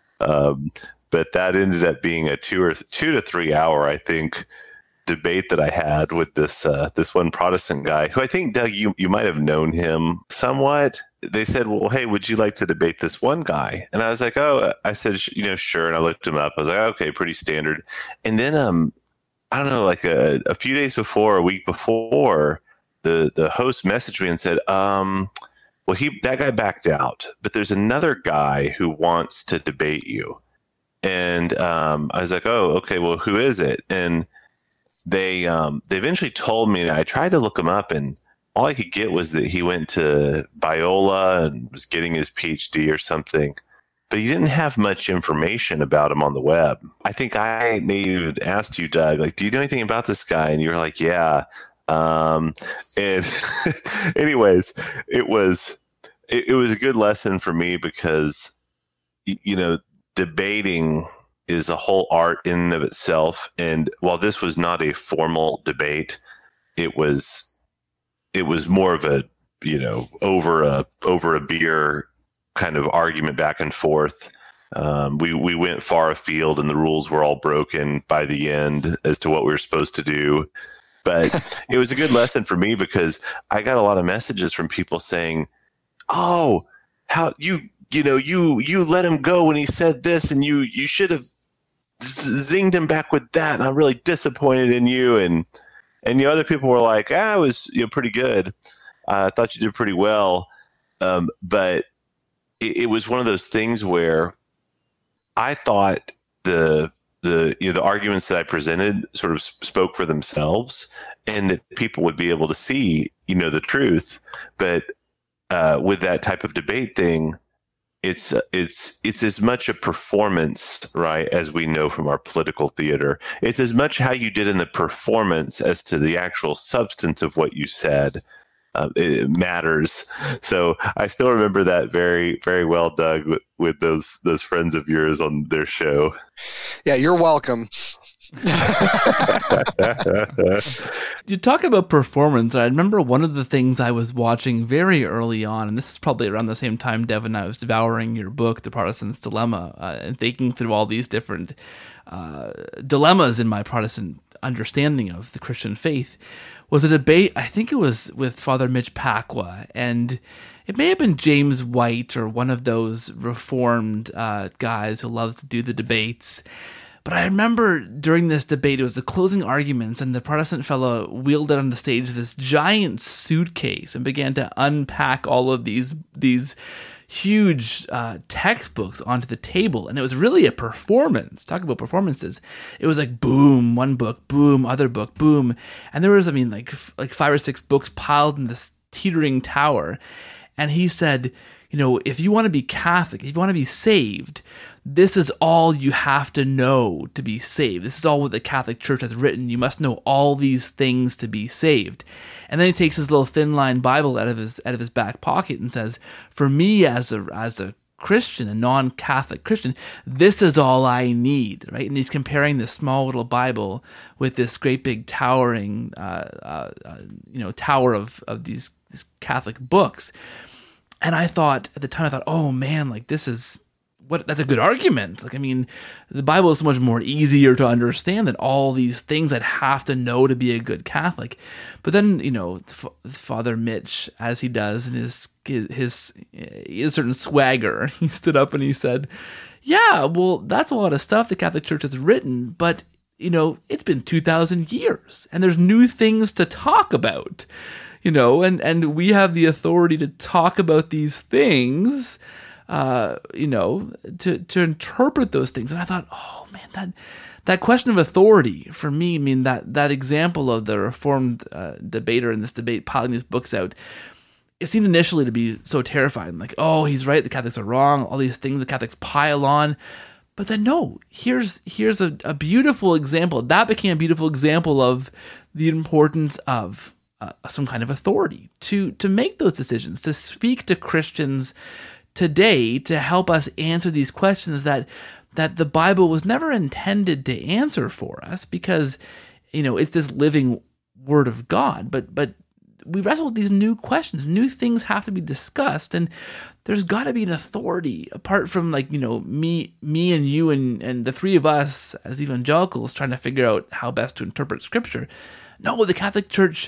Um, but that ended up being a two or two to three hour, I think, debate that I had with this uh, this one Protestant guy who I think, Doug, you, you might have known him somewhat. They said, well, hey, would you like to debate this one guy? And I was like, oh, I said, you know, sure. And I looked him up. I was like, okay, pretty standard. And then, um, I don't know, like a, a few days before, a week before, the, the host messaged me and said, um, well, he that guy backed out, but there's another guy who wants to debate you. And um, I was like, oh, okay, well, who is it? And they um, they eventually told me, and I tried to look him up, and all I could get was that he went to Biola and was getting his P H D or something. But he didn't have much information about him on the web. I think I maybe asked you, Doug, like, do you know anything about this guy? And you were like, yeah. Um, and anyways, it was, it, it was a good lesson for me because, you know, debating is a whole art in and of itself. And while this was not a formal debate, it was, it was more of a, you know, over a, over a beer kind of argument back and forth. Um, we, we went far afield and the rules were all broken by the end as to what we were supposed to do. But it was a good lesson for me because I got a lot of messages from people saying, oh, how you, you know, you, you let him go when he said this and you, you should have zinged him back with that. And I'm really disappointed in you. And, and, you know, other people were like, ah, I was, you know, pretty good. Uh, I thought you did pretty well. Um, but it, it was one of those things where I thought the, the, you know, the arguments that I presented sort of spoke for themselves and that people would be able to see, you know, the truth. But uh, with that type of debate thing, it's it's it's as much a performance, right, as we know from our political theater. It's as much how you did in the performance as to the actual substance of what you said. Uh, it matters. So I still remember that very, very well, Doug, with, with those those friends of yours on their show. Yeah, you're welcome. You talk about performance. I remember one of the things I was watching very early on, and this is probably around the same time, Devin, I was devouring your book, The Protestant's Dilemma, uh, and thinking through all these different uh, dilemmas in my Protestant understanding of the Christian faith, was a debate, I think it was with Father Mitch Pacwa, and it may have been James White or one of those reformed uh, guys who loves to do the debates. But I remember during this debate, it was the closing arguments, and the Protestant fellow wheeled out on the stage this giant suitcase and began to unpack all of these these huge uh, textbooks onto the table. And it was really a performance. Talk about performances. It was like boom, one book, boom, other book, boom. And there was, I mean, like like five or six books piled in this teetering tower. And he said, you know, if you want to be Catholic, if you want to be saved, this is all you have to know to be saved. This is all what the Catholic Church has written. You must know all these things to be saved. And then he takes his little thin line Bible out of his out of his back pocket and says, for me as a as a Christian, a non-Catholic Christian, this is all I need, right? And he's comparing this small little Bible with this great big towering, uh, uh, uh, you know, tower of of these, these Catholic books. And I thought at the time, I thought, oh man, like this is what that's a good argument. Like, I mean, the Bible is so much more easier to understand than all these things I'd have to know to be a good Catholic. But then, you know, F- Father Mitch, as he does in his his, his certain swagger, he stood up and he said, "Yeah, well, that's a lot of stuff the Catholic Church has written, but you know, it's been two thousand years, and there's new things to talk about." You know, and, and we have the authority to talk about these things, uh, you know, to, to interpret those things. And I thought, oh man, that that question of authority for me, I mean, that, that example of the Reformed uh, debater in this debate piling these books out, it seemed initially to be so terrifying. Like, oh, he's right, the Catholics are wrong, all these things the Catholics pile on. But then no, here's here's a, a beautiful example. That became a beautiful example of the importance of Uh, some kind of authority to to make those decisions, to speak to Christians today, to help us answer these questions that that the Bible was never intended to answer for us, because you know it's this living Word of God. But but we wrestle with these new questions. New things have to be discussed, and there's got to be an authority apart from like you know me me and you and and the three of us as evangelicals trying to figure out how best to interpret Scripture. No, the Catholic Church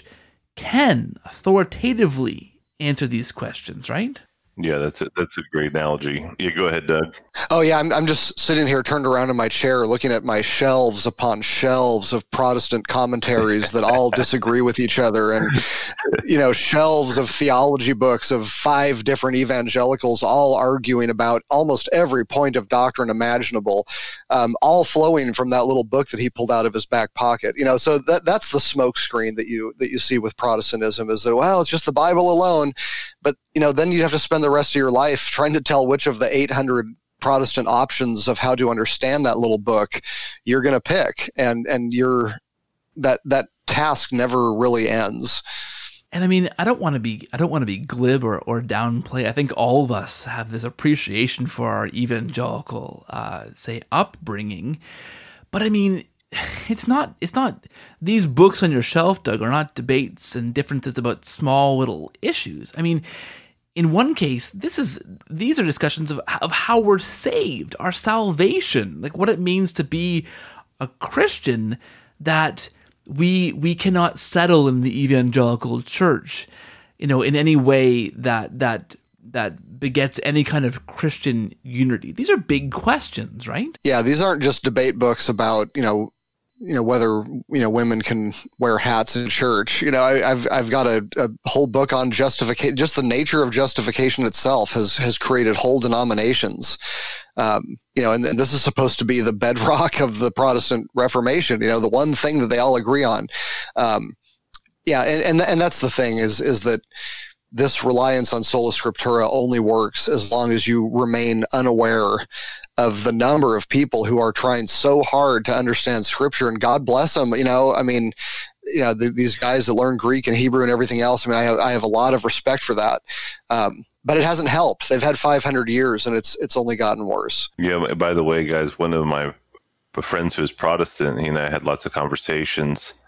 can authoritatively answer these questions, right? Yeah, that's a, that's a great analogy. Yeah, go ahead, Doug. Oh yeah, I'm I'm just sitting here turned around in my chair looking at my shelves upon shelves of Protestant commentaries that all disagree with each other, and you know, shelves of theology books of five different evangelicals all arguing about almost every point of doctrine imaginable, um, all flowing from that little book that he pulled out of his back pocket. You know, so that that's the smoke screen that you that you see with Protestantism, is that, well, it's just the Bible alone. But you know, then you have to spend the rest of your life trying to tell which of the eight hundred Protestant options of how to understand that little book you're going to pick, and and you're that that task never really ends. And I mean, I don't want to be I don't want to be glib or, or downplay. I think all of us have this appreciation for our evangelical, uh, say, upbringing. But I mean, it's not it's not these books on your shelf, Doug, are not debates and differences about small little issues. I mean, in one case, this is these are discussions of of how we're saved, our salvation, like what it means to be a Christian, that we we cannot settle in the evangelical church, you know, in any way that that that begets any kind of Christian unity. These are big questions, right? Yeah, these aren't just debate books about, you know, you know, whether, you know, women can wear hats in church. You know, I, I've I've got a, a whole book on justification. Just the nature of justification itself has has created whole denominations. Um, you know, and, and this is supposed to be the bedrock of the Protestant Reformation. You know, the one thing that they all agree on. Um, yeah, and, and and that's the thing is is that this reliance on sola scriptura only works as long as you remain unaware of the number of people who are trying so hard to understand Scripture, and God bless them. You know, I mean, you know, the, these guys that learn Greek and Hebrew and everything else. I mean, I have, I have a lot of respect for that, um, but it hasn't helped. They've had five hundred years, and it's it's only gotten worse. Yeah. By the way, guys, one of my friends who is Protestant, he and I had lots of conversations.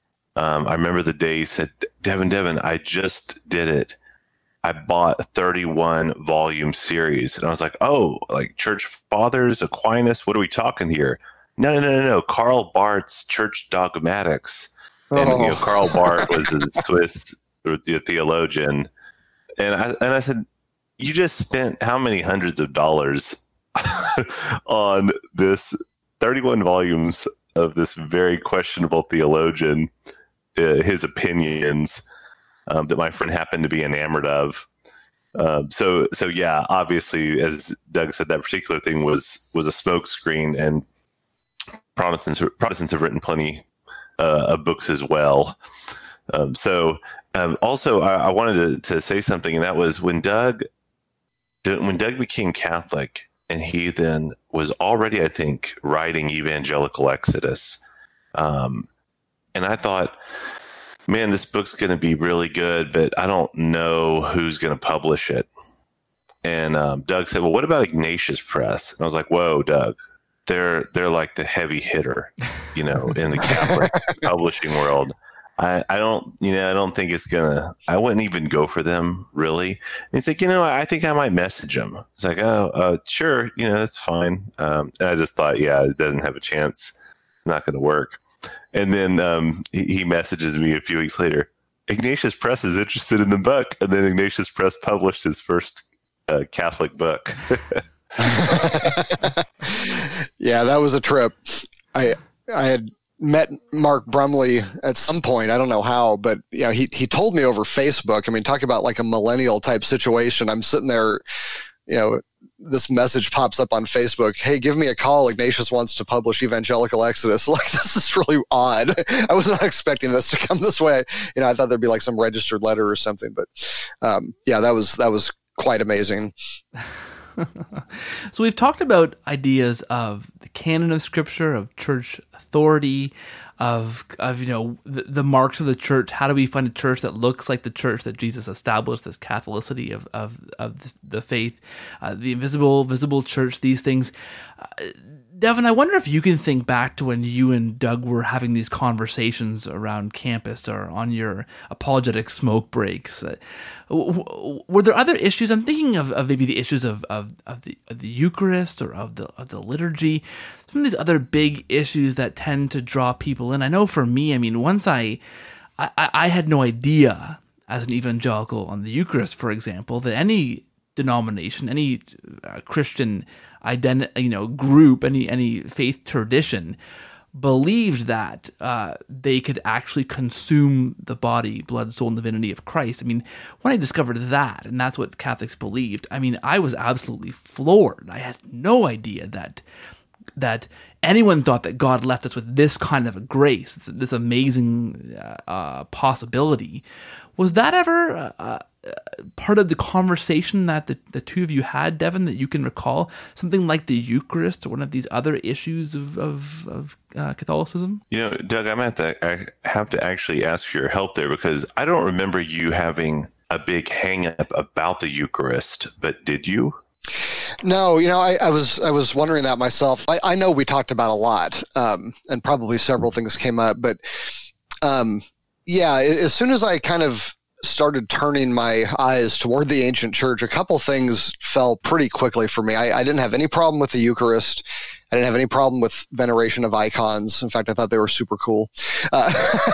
Um, I remember the day he said, "Devin, Devin, I just did it. I bought a thirty-one volume series." And I was like, oh, like Church Fathers, Aquinas, what are we talking here? No, no, no, no, no. Karl Barth's Church Dogmatics. And, oh. you know, Karl Barth was a Swiss theologian. and I and I said, you just spent how many hundreds of dollars on this thirty-one volumes of this very questionable theologian, uh, his opinions um, that my friend happened to be enamored of. Um, so, so yeah, obviously, as Doug said, that particular thing was was a smokescreen, and Protestants Protestants have written plenty uh, of books as well. Um, so, um, also, I, I wanted to, to say something, and that was when Doug when Doug became Catholic, and he then was already, I think, writing Evangelical Exodus, um, and I thought, man, this book's going to be really good, but I don't know who's going to publish it. And um, Doug said, well, what about Ignatius Press? And I was like, whoa, Doug, they're they're like the heavy hitter, you know, in the Catholic publishing world. I, I don't, you know, I don't think it's going to, I wouldn't even go for them, really. And he's like, you know, I think I might message him. It's like, oh, uh, sure, you know, that's fine. Um, and I just thought, yeah, it doesn't have a chance. It's not going to work. And then um, he, he messages me a few weeks later, Ignatius Press is interested in the book. And then Ignatius Press published his first uh, Catholic book. Yeah, that was a trip. I I had met Mark Brumley at some point. I don't know how, but you know, he, he told me over Facebook. I mean, talk about like a millennial type situation. I'm sitting there, you know, this message pops up on Facebook. Hey, give me a call. Ignatius wants to publish Evangelical Exodus. Like, this is really odd. I was not expecting this to come this way. You know, I thought there'd be like some registered letter or something, but um, yeah, that was, that was quite amazing. So we've talked about ideas of the canon of Scripture, of church authority, of of you know the, the marks of the church. How do we find a church that looks like the church that Jesus established? This Catholicity of of of the faith, uh, the invisible, visible church. These things. Uh, Devin, I wonder if you can think back to when you and Doug were having these conversations around campus or on your apologetic smoke breaks. Uh, w- were there other issues? I'm thinking of, of maybe the issues of, of, of, the, of the Eucharist or of the of the liturgy, some of these other big issues that tend to draw people in. I know for me, I mean, once I, I, I had no idea as an evangelical on the Eucharist, for example, that any denomination, any uh, Christian identity, you know, group, any any faith tradition believed that uh, they could actually consume the body, blood, soul, and divinity of Christ. I mean, when I discovered that, and that's what Catholics believed, I mean, I was absolutely floored. I had no idea that that anyone thought that God left us with this kind of a grace, this, this amazing uh, uh, possibility. Was that ever uh, uh, part of the conversation that the, the two of you had, Devin, that you can recall? Something like the Eucharist or one of these other issues of, of, of uh, Catholicism? You know, Doug, I'm at the, I have to actually ask for your help there, because I don't remember you having a big hang-up about the Eucharist, but did you? No, you know, I, I was I was wondering that myself. I, I know we talked about a lot, um, and probably several things came up, but um, yeah, as soon as I kind of started turning my eyes toward the ancient church, a couple things fell pretty quickly for me. I, I didn't have any problem with the Eucharist. I didn't have any problem with veneration of icons. In fact, I thought they were super cool. Uh,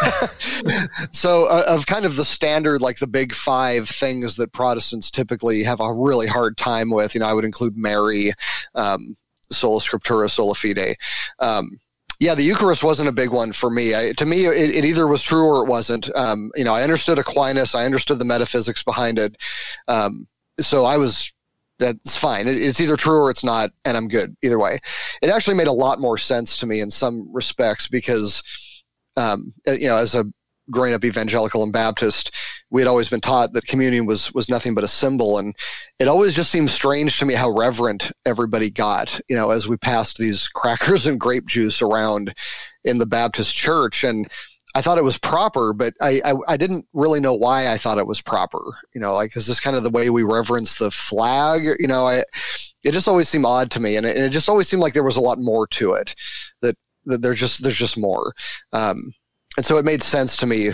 so uh, of kind of the standard, like the big five things that Protestants typically have a really hard time with, you know, I would include Mary, um, sola scriptura, sola fide. Um, Yeah, the Eucharist wasn't a big one for me. I, to me, it, it either was true or it wasn't. Um, you know, I understood Aquinas. I understood the metaphysics behind it. Um, so I was, that's fine. It, it's either true or it's not, and I'm good either way. It actually made a lot more sense to me in some respects because, um, you know, as a growing up evangelical and Baptist, we had always been taught that communion was was nothing but a symbol, and it always just seemed strange to me how reverent everybody got, you know, as we passed these crackers and grape juice around in the Baptist church. And I thought it was proper, but I, I, I didn't really know why I thought it was proper. You know, like, is this kind of the way we reverence the flag? You know, I it just always seemed odd to me, and it, and it just always seemed like there was a lot more to it. That that there's just there's just more. Um, And so it made sense to me that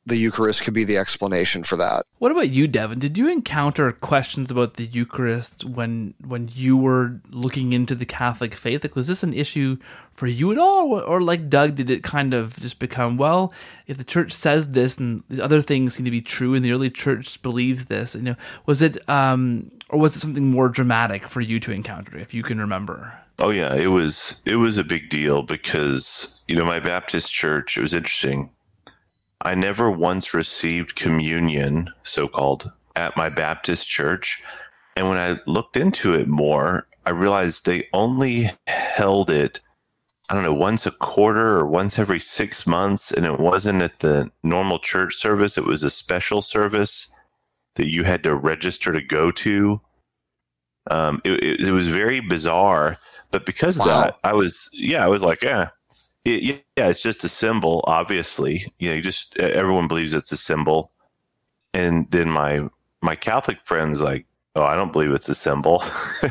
the Eucharist could be the explanation for that. What about you, Devin? Did you encounter questions about the Eucharist when when you were looking into the Catholic faith? Like, was this an issue for you at all? Or, or like Doug, did it kind of just become, well, if the church says this and these other things seem to be true and the early church believes this, you know, was it, um, or was it something more dramatic for you to encounter, if you can remember? Oh yeah, it was, it was a big deal because, you know, my Baptist church, it was interesting. I never once received communion, so-called, at my Baptist church. And when I looked into it more, I realized they only held it, I don't know, once a quarter or once every six months. And it wasn't at the normal church service. It was a special service that you had to register to go to. Um, it, it, it was very bizarre. But because of Wow. that, I was, yeah, I was like, yeah. It, yeah, it's just a symbol, obviously. You know, you just, everyone believes it's a symbol. And then my my Catholic friends like, oh, I don't believe it's a symbol.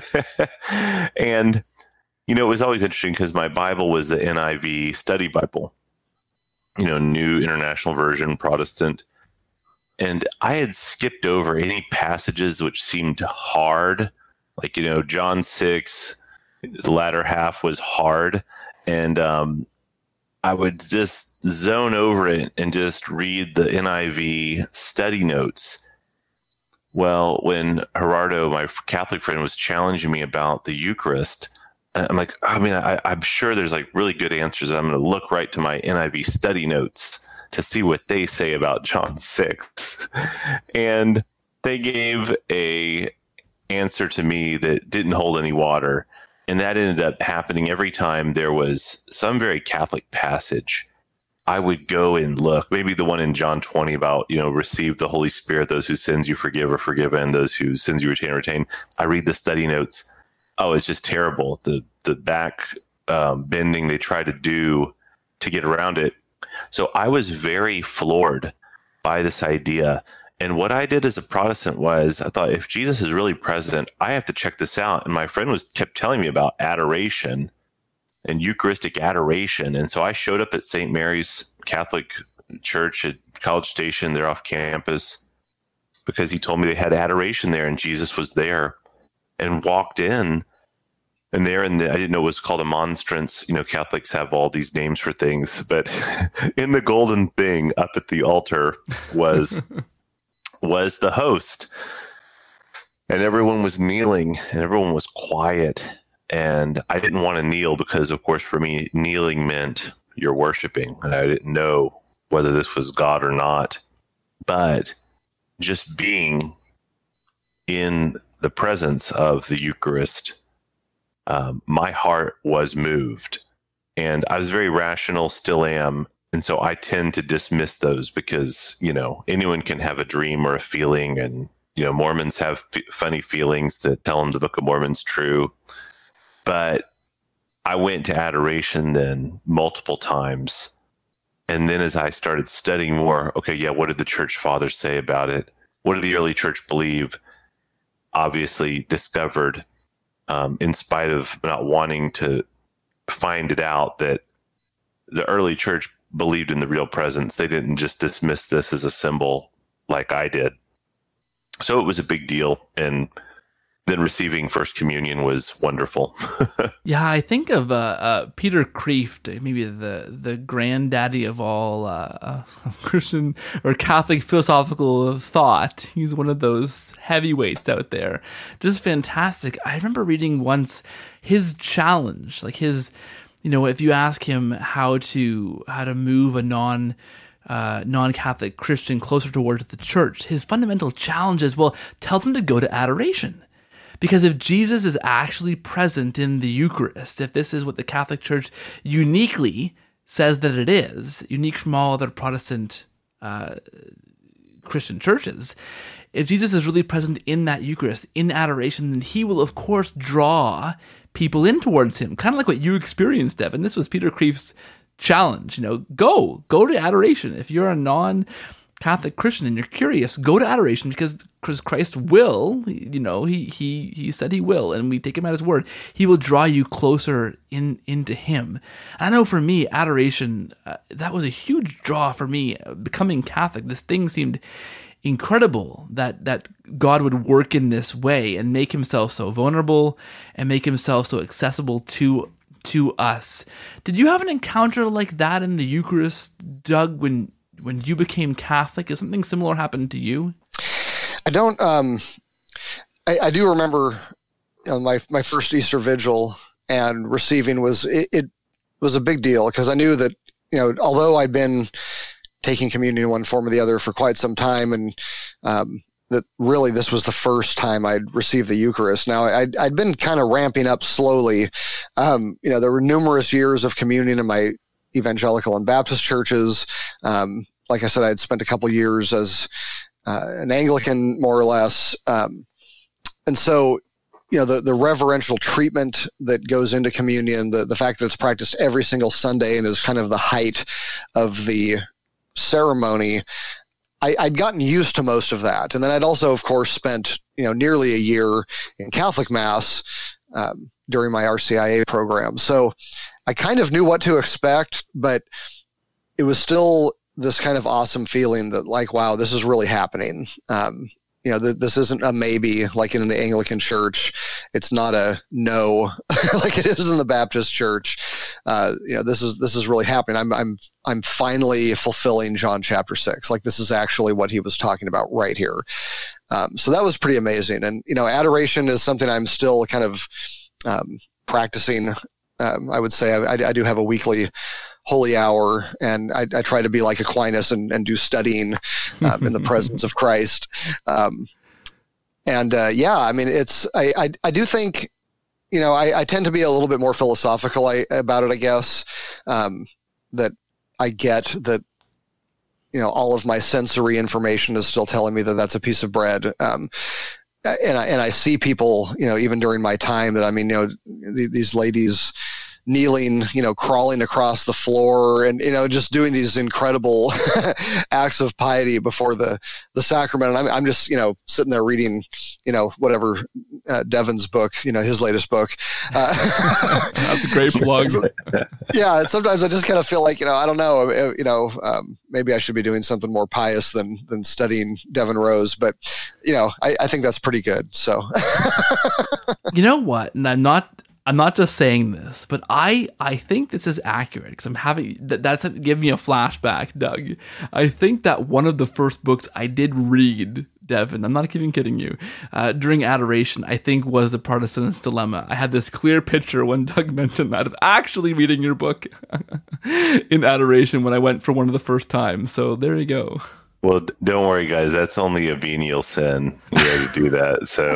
And, you know, it was always interesting because my Bible was the N I V study Bible, you know, New International Version, Protestant. And I had skipped over any passages which seemed hard. Like, you know, John six, the latter half was hard. And, um, I would just zone over it and just read the N I V study notes. Well, when Gerardo, my Catholic friend, was challenging me about the Eucharist, I'm like, I mean, I, I'm sure there's like really good answers. I'm going to look right to my N I V study notes to see what they say about John six. And they gave a answer to me that didn't hold any water. And that ended up happening every time there was some very Catholic passage. I would go and look, maybe the one in John twenty about, you know, receive the Holy Spirit, those whose sins you forgive are forgiven, those whose sins you retain are retained. I read the study notes. Oh, it's just terrible. The the back um, bending they try to do to get around it. So I was very floored by this idea. And what I did as a Protestant was I thought, if Jesus is really present, I have to check this out. And my friend was kept telling me about adoration and Eucharistic adoration. And so I showed up at Saint Mary's Catholic Church at College Station. They're off campus because he told me they had adoration there and Jesus was there, and walked in. And there in the, I didn't know it was called a monstrance. You know, Catholics have all these names for things, but in the golden thing up at the altar was... was the host, and everyone was kneeling and everyone was quiet. And I didn't want to kneel because, of course, for me, kneeling meant you're worshiping, and I didn't know whether this was God or not. But just being in the presence of the Eucharist, um, my heart was moved, and I was very rational, still am. And so I tend to dismiss those because, you know, anyone can have a dream or a feeling. And, you know, Mormons have f- funny feelings that tell them the Book of Mormon's true. But I went to adoration then multiple times. And then as I started studying more, okay, yeah, what did the church fathers say about it? What did the early church believe? Obviously discovered, um, in spite of not wanting to find it out, that the early church believed in the real presence. They didn't just dismiss this as a symbol like I did. So it was a big deal. And then receiving First Communion was wonderful. Yeah, I think of uh, uh, Peter Kreeft, maybe the the granddaddy of all uh, uh, Christian or Catholic philosophical thought. He's one of those heavyweights out there. Just fantastic. I remember reading once his challenge, like his... You know, if you ask him how to how to move a non uh, non-Catholic Christian closer towards the church, his fundamental challenge is, well, tell them to go to adoration. Because if Jesus is actually present in the Eucharist, if this is what the Catholic Church uniquely says that it is, unique from all other Protestant uh, Christian churches, if Jesus is really present in that Eucharist, in adoration, then he will, of course, draw people in towards him, kind of like what you experienced, Devin. This was Peter Kreeft's challenge. You know, go, go to adoration. If you're a non Catholic Christian and you're curious, go to adoration because because Christ will, you know, he he he said he will, and we take him at his word. He will draw you closer in into him. I know for me, adoration, uh, that was a huge draw for me. Uh, becoming Catholic, this thing seemed incredible that that God would work in this way and make himself so vulnerable and make himself so accessible to to us. Did you have an encounter like that in the Eucharist, Doug, when when you became Catholic? Is something similar happened to you? I don't. Um, I, I do remember, you know, my my first Easter Vigil and receiving was it, it was a big deal because I knew that, you know, although I'd been taking communion in one form or the other for quite some time, and um, that really this was the first time I'd received the Eucharist. Now I'd, I'd been kind of ramping up slowly. Um, you know, there were numerous years of communion in my evangelical and Baptist churches. Um, like I said, I'd spent a couple years as uh, an Anglican, more or less. Um, and so, you know, the, the reverential treatment that goes into communion, the, the fact that it's practiced every single Sunday and is kind of the height of the ceremony, I, I'd gotten used to most of that. And then I'd also, of course, spent, you know, nearly a year in Catholic Mass um, during my R C I A program. So I kind of knew what to expect, but it was still this kind of awesome feeling that, like, wow, this is really happening. Um, you know, th- this isn't a maybe like in the Anglican Church. It's not a no like it is in the Baptist Church. Uh, you know, this is this is really happening. I'm I'm I'm finally fulfilling John chapter six. Like, this is actually what he was talking about right here. Um, so that was pretty amazing. And, you know, adoration is something I'm still kind of um, practicing. Um, I would say I, I do have a weekly holy hour, and I, I try to be like Aquinas and, and do studying um, in the presence of Christ. Um, and uh, yeah, I mean, it's I, I, I do think, you know, I, I tend to be a little bit more philosophical I, about it, I guess, um, that I get that, you know, all of my sensory information is still telling me that that's a piece of bread. Um, and I, and I see people, you know, even during my time that, I mean, you know, th- these ladies kneeling, you know, crawling across the floor and, you know, just doing these incredible acts of piety before the, the sacrament. And I'm, I'm just, you know, sitting there reading, you know, whatever, uh, Devin's book, you know, his latest book. Uh, That's a great plug. Yeah. And sometimes I just kind of feel like, you know, I don't know, you know, um, maybe I should be doing something more pious than, than studying Devin Rose, but, you know, I, I think that's pretty good. So, you know what? And I'm not, I'm not just saying this, but I, I think this is accurate because I'm having that, that's giving me a flashback, Doug. I think that one of the first books I did read, Devin, I'm not even kidding you, uh, during adoration, I think was The Partisan's Dilemma. I had this clear picture when Doug mentioned that of actually reading your book in adoration when I went for one of the first times. So there you go. Well, don't worry, guys. That's only a venial sin. You know, to do that. So,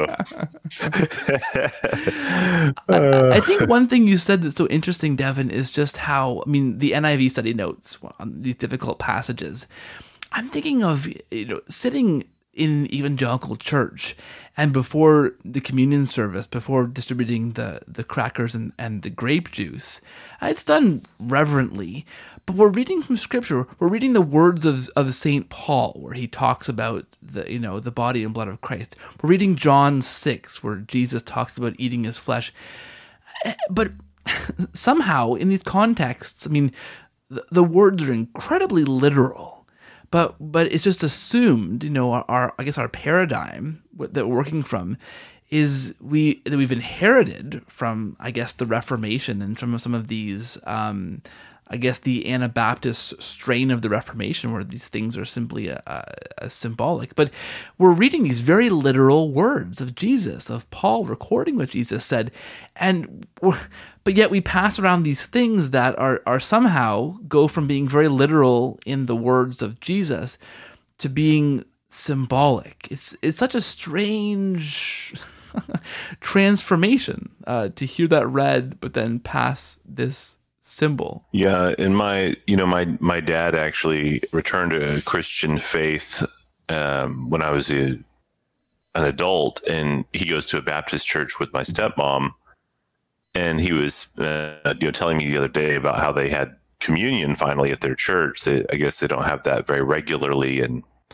I, I think one thing you said that's so interesting, Devin, is just how, I mean, the N I V study notes on these difficult passages. I'm thinking of, you know, sitting in evangelical church and before the communion service, before distributing the, the crackers and, and the grape juice, it's done reverently. But we're reading from Scripture. We're reading the words of, of Saint Paul, where he talks about the you know the body and blood of Christ. We're reading John six, where Jesus talks about eating his flesh. But somehow, in these contexts, I mean, the, the words are incredibly literal. But but it's just assumed, you know, our, our I guess our paradigm that we're working from is we that we've inherited from, I guess, the Reformation and from some of these. Um, I guess the Anabaptist strain of the Reformation, where these things are simply a, a, a symbolic. But we're reading these very literal words of Jesus, of Paul recording what Jesus said, and but yet we pass around these things that are are somehow go from being very literal in the words of Jesus to being symbolic. It's it's such a strange transformation uh, to hear that read, but then pass this symbol. Yeah, and my, you know, my my dad actually returned to Christian faith um, when I was a, an adult, and he goes to a Baptist church with my stepmom, and he was, uh, you know, telling me the other day about how they had communion finally at their church. They, I guess they don't have that very regularly, and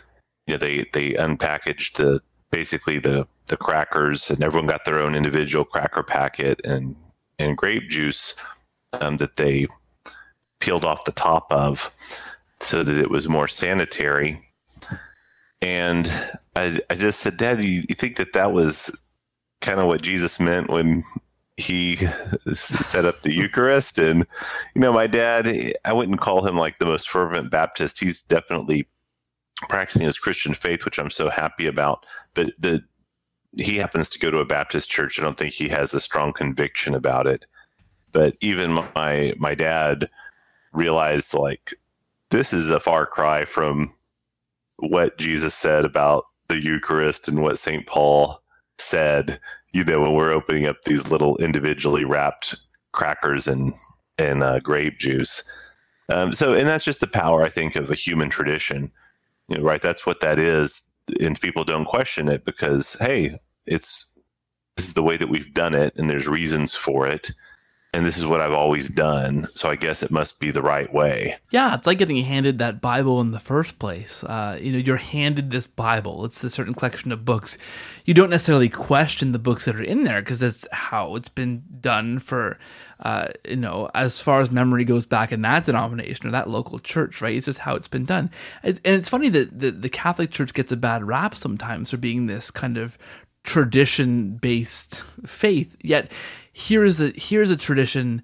you know, they, they unpackaged the, basically the, the crackers, and everyone got their own individual cracker packet and, and grape juice um, that they peeled off the top of so that it was more sanitary. And I, I just said, Dad, you, you think that that was kind of what Jesus meant when he set up the Eucharist? And, you know, my dad, I wouldn't call him like the most fervent Baptist. He's definitely practicing his Christian faith, which I'm so happy about. But the he happens to go to a Baptist church. I don't think he has a strong conviction about it. But even my my dad realized, like, this is a far cry from what Jesus said about the Eucharist and what Saint Paul said, you know, when we're opening up these little individually wrapped crackers and, and uh, grape juice. Um, so, and that's just the power, I think, of a human tradition, you know, right? That's what that is. And people don't question it because, hey, it's, this is the way that we've done it, and there's reasons for it. And this is what I've always done, so I guess it must be the right way. Yeah, it's like getting handed that Bible in the first place. Uh, you know, you're handed this Bible. It's a certain collection of books. You don't necessarily question the books that are in there because that's how it's been done for, uh, you know, as far as memory goes back in that denomination or that local church, right? It's just how it's been done. And it's funny that the, the Catholic Church gets a bad rap sometimes for being this kind of tradition-based faith, yet Here's a here's a tradition,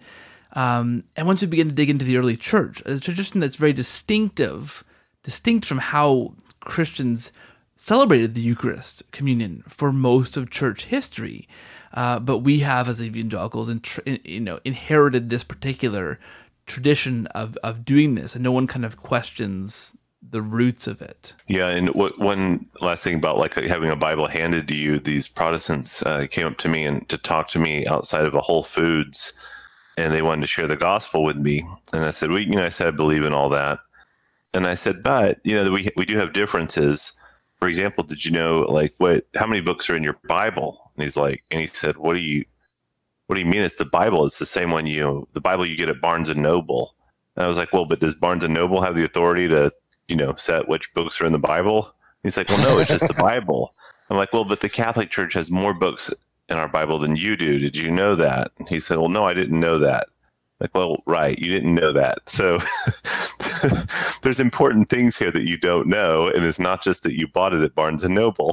um, and once we begin to dig into the early church, a tradition that's very distinctive, distinct from how Christians celebrated the Eucharist, communion, for most of church history. Uh, but we have, as evangelicals, in, you know, inherited this particular tradition of of doing this, and no one kind of questions the roots of it. Yeah, and what, one last thing about like having a Bible handed to you, these Protestants uh, came up to me and to talk to me outside of a Whole Foods, and they wanted to share the gospel with me. And I said, well, you know, I said I believe in all that, and I said, but you know, we we do have differences. For example, did you know like what? How many books are in your Bible? And he's like, and he said, what do you, what do you mean? It's the Bible. It's the same one you, the Bible you get at Barnes and Noble. And I was like, well, but does Barnes and Noble have the authority to, you know, set which books are in the Bible? He's like, well, no, it's just the Bible. I'm like, well, but the Catholic Church has more books in our Bible than you do. Did you know that? And he said, well, no, I didn't know that. Like, well, right, you didn't know that. So there's important things here that you don't know, and it's not just that you bought it at Barnes and Noble.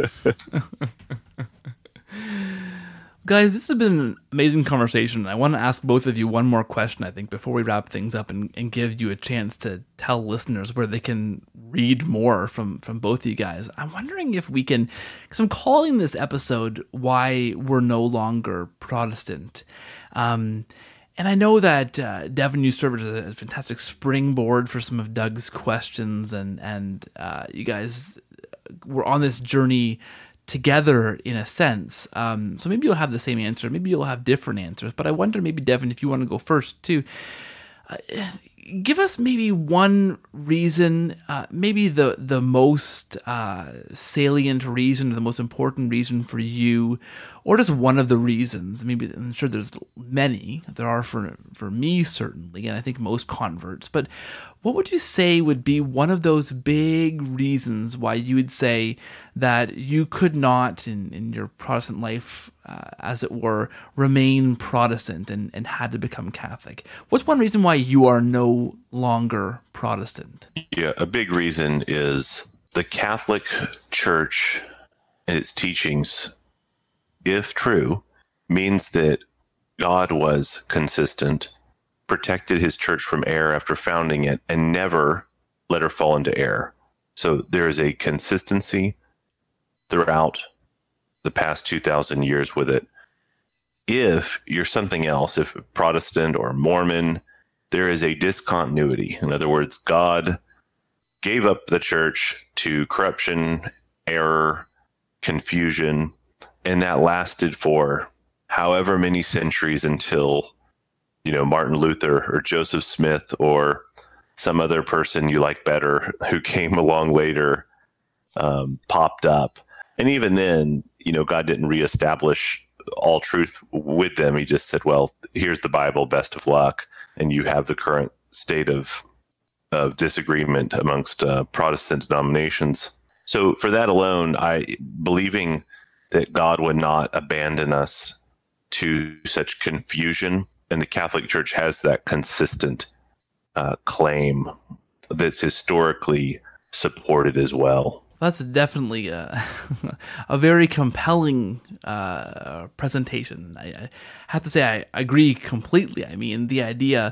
Guys, this has been an amazing conversation. I want to ask both of you one more question, I think, before we wrap things up and, and give you a chance to tell listeners where they can read more from, from both of you guys. I'm wondering if we can, because I'm calling this episode Why We're No Longer Protestant. Um, and I know that uh, Devin, you served as a fantastic springboard for some of Doug's questions, and, and uh, you guys were on this journey together in a sense. Um, so maybe you'll have the same answer. Maybe you'll have different answers. But I wonder, maybe, Devin, if you want to go first too, uh, give us maybe one reason, uh, maybe the, the most uh, salient reason, or the most important reason for you, or just one of the reasons. Maybe, I'm sure there's many. There are for, for me, certainly, and I think most converts. But what would you say would be one of those big reasons why you would say that you could not, in, in your Protestant life, uh, as it were, remain Protestant and, and had to become Catholic? What's one reason why you are no longer Protestant? Yeah, a big reason is the Catholic Church and its teachings, if true, means that God was consistent, protected his church from error after founding it, and never let her fall into error. So there is a consistency throughout the past two thousand years with it. If you're something else, if Protestant or Mormon, there is a discontinuity. In other words, God gave up the church to corruption, error, confusion, and that lasted for however many centuries until, you know, Martin Luther or Joseph Smith or some other person you like better who came along later um, popped up. And even then, you know, God didn't reestablish all truth with them. He just said, well, here's the Bible, best of luck. And you have the current state of of disagreement amongst uh, Protestant denominations. So for that alone, I believing that God would not abandon us to such confusion, and the Catholic Church has that consistent uh, claim that's historically supported as well. That's definitely a, a very compelling uh, presentation. I, I have to say I agree completely. I mean, the idea,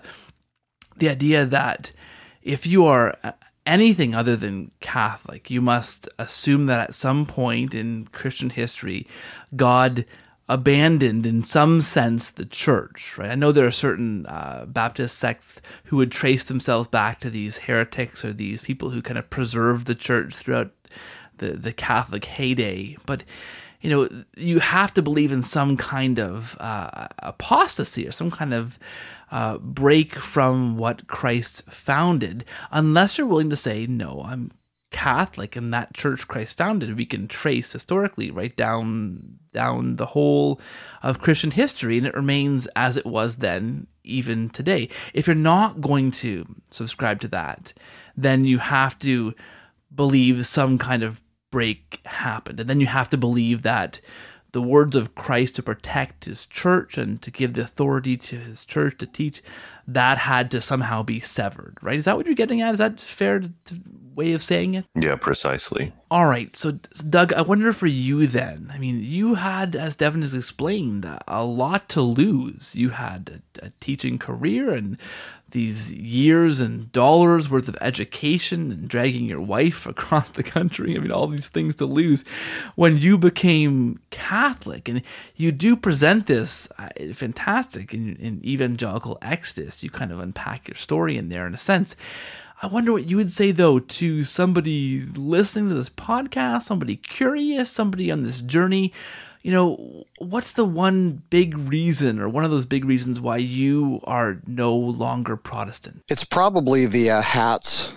the idea that if you are anything other than Catholic, you must assume that at some point in Christian history, God abandoned in some sense the church, right? I know there are certain uh, Baptist sects who would trace themselves back to these heretics or these people who kind of preserved the church throughout the, the Catholic heyday. But, you know, you have to believe in some kind of uh, apostasy or some kind of uh, break from what Christ founded, unless you're willing to say, no, I'm Catholic, and that church Christ founded, we can trace historically right down down the whole of Christian history, and it remains as it was then, even today. If you're not going to subscribe to that, then you have to believe some kind of break happened, and then you have to believe that the words of Christ to protect his church and to give the authority to his church to teach, that had to somehow be severed, right? Is that what you're getting at? Is that fair to, to way of saying it? Yeah, precisely. All right. So, Doug, I wonder for you then, I mean, you had, as Devin has explained, a lot to lose. You had a, a teaching career and these years and dollars worth of education and dragging your wife across the country. I mean, all these things to lose when you became Catholic. And you do present this uh, fantastic in, in Evangelical Exodus. You kind of unpack your story in there in a sense. I wonder what you would say, though, to somebody listening to this podcast, somebody curious, somebody on this journey. You know, what's the one big reason or one of those big reasons why you are no longer Protestant? It's probably the uh, hats.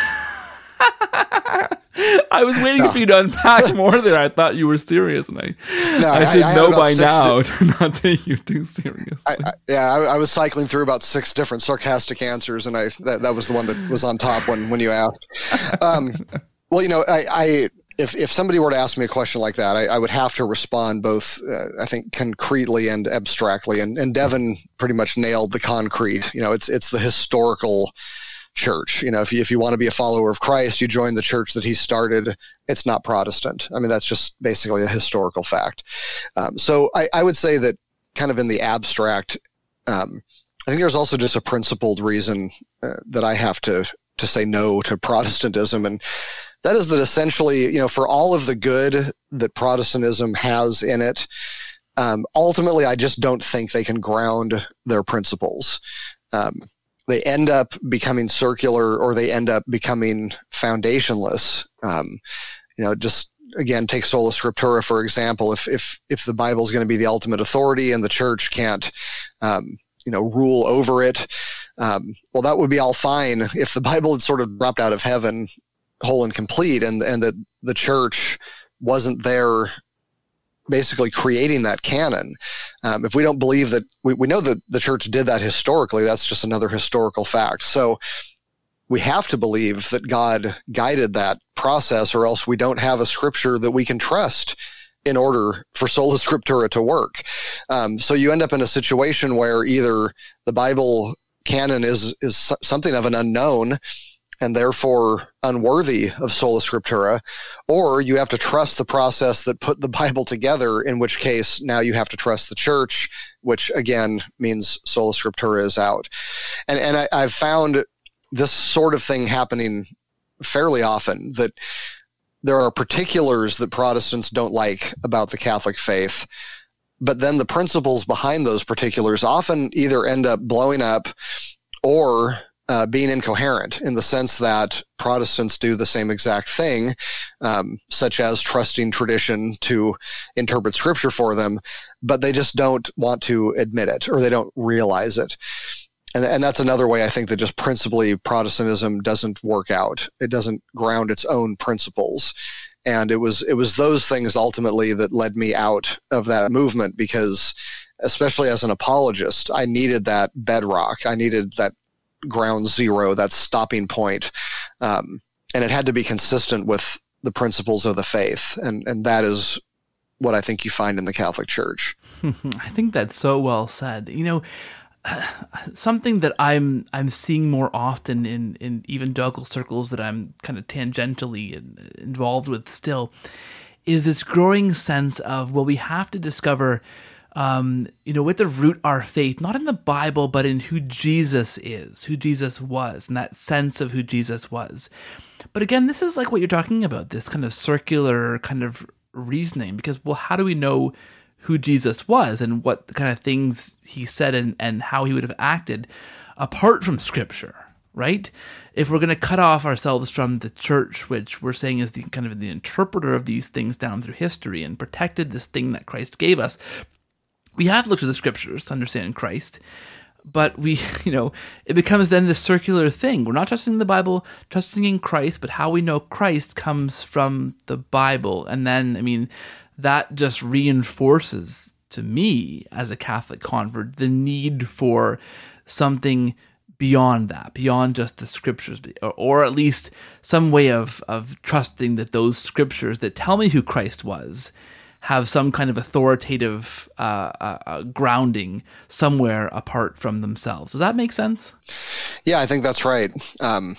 I was waiting no. for you to unpack more there. I thought you were serious, and I, no, I should I, I know by now di- to not take you too seriously. I, I, yeah, I, I was cycling through about six different sarcastic answers, and I that, that was the one that was on top when, when you asked. Um, well, you know, I, I if if somebody were to ask me a question like that, I, I would have to respond both, uh, I think, concretely and abstractly. And, and Devin pretty much nailed the concrete. You know, it's it's the historical church. You know, if you, if you want to be a follower of Christ, you join the church that he started. It's not Protestant. I mean, that's just basically a historical fact. Um, so I, I would say that kind of in the abstract, um, I think there's also just a principled reason uh, that I have to, to say no to Protestantism. And that is that essentially, you know, for all of the good that Protestantism has in it, um, ultimately, I just don't think they can ground their principles. Um, they end up becoming circular, or they end up becoming foundationless. Um, you know, just again, take sola scriptura, for example. If if if the Bible is going to be the ultimate authority and the church can't, um, you know, rule over it, um, well, that would be all fine if the Bible had sort of dropped out of heaven whole and complete, and and that the church wasn't there basically creating that canon. Um, if we don't believe that, we, we know that the church did that historically, that's just another historical fact. So we have to believe that God guided that process, or else we don't have a scripture that we can trust in order for sola scriptura to work. Um, so you end up in a situation where either the Bible canon is is something of an unknown and therefore unworthy of sola scriptura, or you have to trust the process that put the Bible together, in which case now you have to trust the church, which again means sola scriptura is out. And and I, I've found this sort of thing happening fairly often, that there are particulars that Protestants don't like about the Catholic faith, but then the principles behind those particulars often either end up blowing up or Uh, being incoherent, in the sense that Protestants do the same exact thing, um, such as trusting tradition to interpret scripture for them, but they just don't want to admit it, or they don't realize it. And, and that's another way I think that just principally Protestantism doesn't work out. It doesn't ground its own principles. And it was it was those things ultimately that led me out of that movement, because especially as an apologist, I needed that bedrock. I needed that ground zero, that stopping point. Um, and it had to be consistent with the principles of the faith. And, and that is what I think you find in the Catholic Church. I think that's so well said. You know, something that I'm I'm seeing more often in, in evangelical circles that I'm kind of tangentially involved with still is this growing sense of, well, we have to discover, um, you know, we have to root our faith, not in the Bible, but in who Jesus is, who Jesus was, and that sense of who Jesus was. But again, this is like what you're talking about, this kind of circular kind of reasoning, because, well, how do we know who Jesus was and what kind of things he said and, and how he would have acted apart from Scripture, right? If we're going to cut off ourselves from the church, which we're saying is the kind of the interpreter of these things down through history and protected this thing that Christ gave us, we have to look to the Scriptures to understand Christ. But we, you know, it becomes then this circular thing. We're not trusting the Bible, trusting in Christ, but how we know Christ comes from the Bible. And then, I mean, that just reinforces to me as a Catholic convert the need for something beyond that, beyond just the Scriptures, or, or at least some way of, of trusting that those Scriptures that tell me who Christ was have some kind of authoritative uh, uh, uh, grounding somewhere apart from themselves. Does that make sense? Yeah, I think that's right. Um,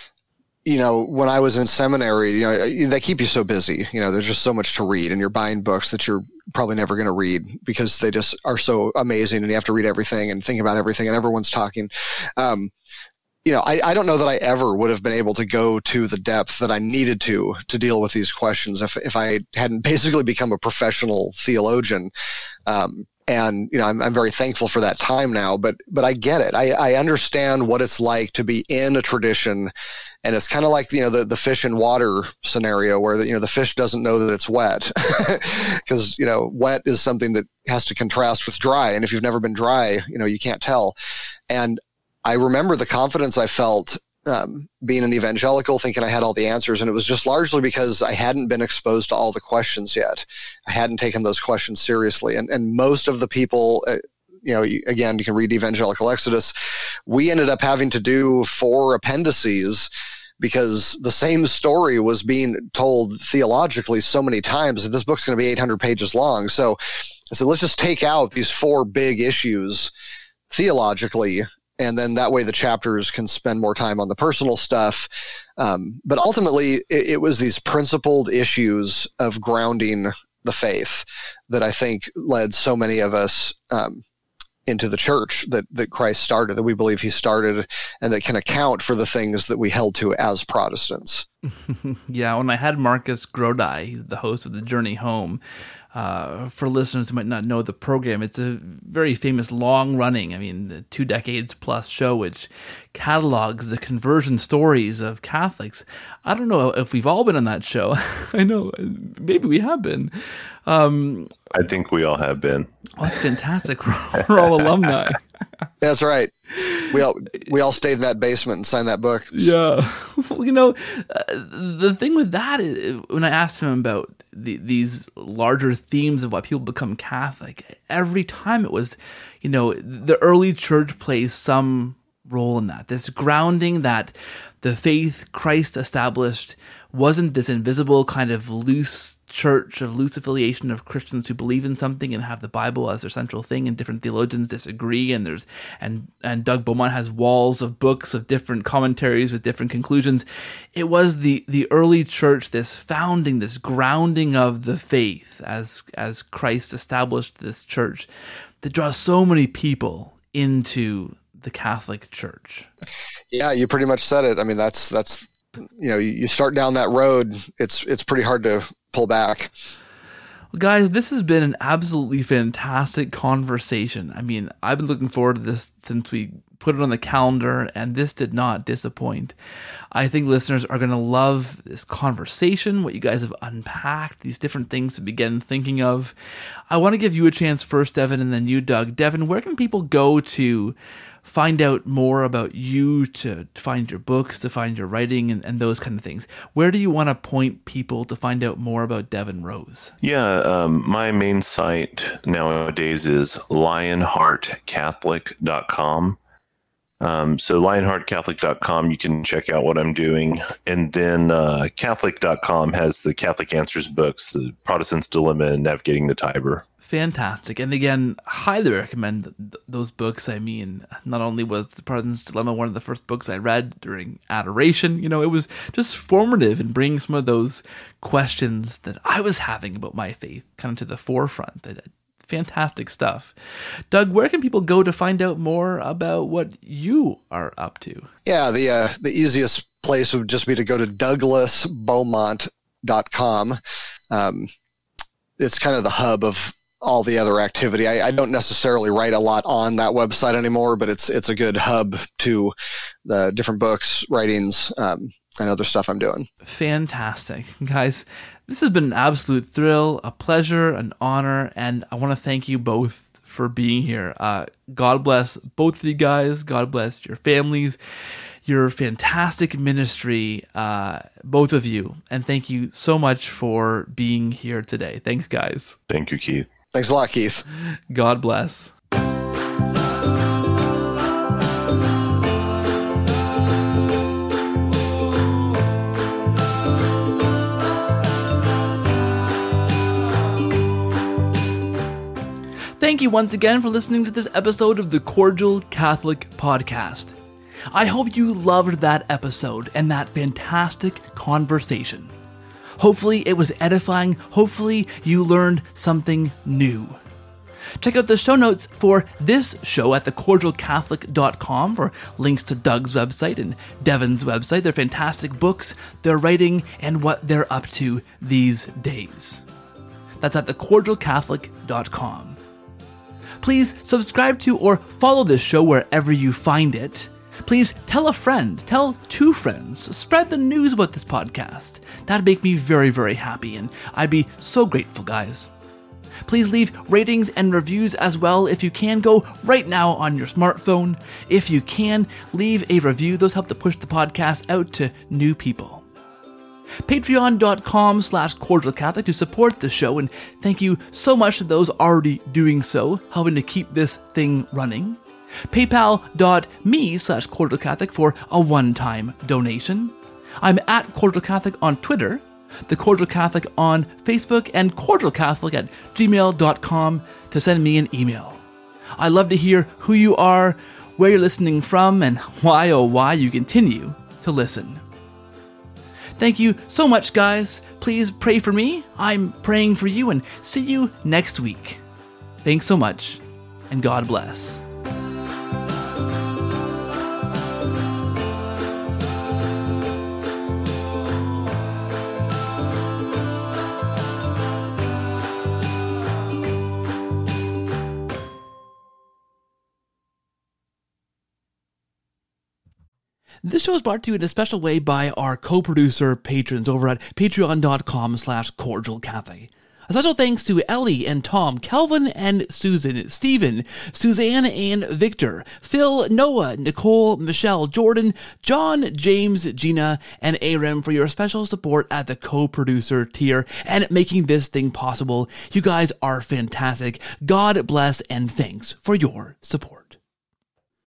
you know, when I was in seminary, you know, they keep you so busy. You know, there's just so much to read, and you're buying books that you're probably never going to read because they just are so amazing, and you have to read everything and think about everything, and everyone's talking. Um, You know, I, I don't know that I ever would have been able to go to the depth that I needed to to deal with these questions if if I hadn't basically become a professional theologian. Um, and you know, I'm I'm very thankful for that time now. But but I get it. I, I understand what it's like to be in a tradition, and it's kind of like you know the the fish in water scenario where the, you know the fish doesn't know that it's wet because you know wet is something that has to contrast with dry, and if you've never been dry, you know you can't tell. And I remember the confidence I felt um, being an evangelical, thinking I had all the answers, and it was just largely because I hadn't been exposed to all the questions yet. I hadn't taken those questions seriously, and and most of the people, uh, you know, you, again, you can read Evangelical Exodus. We ended up having to do four appendices because the same story was being told theologically so many times that this book's going to be eight hundred pages long. So I said, let's just take out these four big issues theologically. And then that way the chapters can spend more time on the personal stuff. Um, but ultimately, it, it was these principled issues of grounding the faith that I think led so many of us um, into the church that, that Christ started, that we believe he started, and that can account for the things that we held to as Protestants. Yeah, when I had Marcus Grodi, the host of The Journey Home, Uh, for listeners who might not know the program, it's a very famous, long-running, I mean, the two decades plus show which catalogs the conversion stories of Catholics. I don't know if we've all been on that show. I know, maybe we have been. Um, I think we all have been. Oh, that's fantastic. We're all alumni. That's right. We all we all stayed in that basement and signed that book. Yeah. Well, you know, uh, the thing with that is, when I asked him about the, these larger themes of why people become Catholic, every time it was, you know, the early church plays some role in that. This grounding that the faith Christ established wasn't this invisible kind of loose church of loose affiliation of Christians who believe in something and have the Bible as their central thing, and different theologians disagree, and there's and and Doug Beaumont has walls of books of different commentaries with different conclusions. It was the the early church, this founding, this grounding of the faith as as Christ established this church, that draws so many people into the Catholic Church. Yeah, you pretty much said it. I mean, that's that's you know, you start down that road, it's it's pretty hard to pull back. Well, guys, this has been an absolutely fantastic conversation. I mean, I've been looking forward to this since we put it on the calendar, and this did not disappoint. I think listeners are going to love this conversation, what you guys have unpacked, these different things to begin thinking of. I want to give you a chance first, Devin, and then you, Doug. Devin, where can people go to find out more about you, to find your books, to find your writing, and, and those kind of things? Where do you want to point people to find out more about Devin Rose? Yeah, um, my main site nowadays is lionheart catholic dot com. Um, so lionheart catholic dot com, you can check out what I'm doing. And then uh, catholic dot com has the Catholic Answers books, the Protestant's Dilemma and Navigating the Tiber. Fantastic. And again, highly recommend th- those books. I mean, not only was The Protestant's Dilemma one of the first books I read during adoration, you know, it was just formative in bringing some of those questions that I was having about my faith kind of to the forefront. I, Fantastic stuff. Doug, where can people go to find out more about what you are up to? Yeah, the uh, the easiest place would just be to go to douglas beaumont dot com. Um, it's kind of the hub of all the other activity. I, I don't necessarily write a lot on that website anymore, but it's it's a good hub to the different books, writings, um, and other stuff I'm doing. Fantastic. Guys, this has been an absolute thrill, a pleasure, an honor, and I want to thank you both for being here. Uh, God bless both of you guys. God bless your families, your fantastic ministry, uh, both of you. And thank you so much for being here today. Thanks, guys. Thank you, Keith. Thanks a lot, Keith. God bless. Thank you once again for listening to this episode of the Cordial Catholic Podcast. I hope you loved that episode and that fantastic conversation. Hopefully it was edifying. Hopefully you learned something new. Check out the show notes for this show at the cordial catholic dot com for links to Doug's website and Devin's website, their fantastic books, their writing, and what they're up to these days. That's at the cordial catholic dot com. Please subscribe to or follow this show wherever you find it. Please tell a friend, tell two friends, spread the news about this podcast. That'd make me very, very happy, and I'd be so grateful, guys. Please leave ratings and reviews as well if you can. Go right now on your smartphone. If you can, leave a review. Those help to push the podcast out to new people. Patreon.com slash Cordial Catholic to support the show, and thank you so much to those already doing so, helping to keep this thing running. PayPal.me slash Cordial Catholic for a one-time donation. I'm at Cordial Catholic on Twitter, The Cordial Catholic on Facebook, and Cordial Catholic at gmail dot com to send me an email. I love to hear who you are, where you're listening from, and why oh why you continue to listen. Thank you so much, guys. Please pray for me. I'm praying for you, and see you next week. Thanks so much, and God bless. This show is brought to you in a special way by our co-producer patrons over at patreon.com slash cordial catholic. A special thanks to Ellie and Tom, Kelvin and Susan, Stephen, Suzanne and Victor, Phil, Noah, Nicole, Michelle, Jordan, John, James, Gina, and Aram for your special support at the co-producer tier and making this thing possible. You guys are fantastic. God bless and thanks for your support.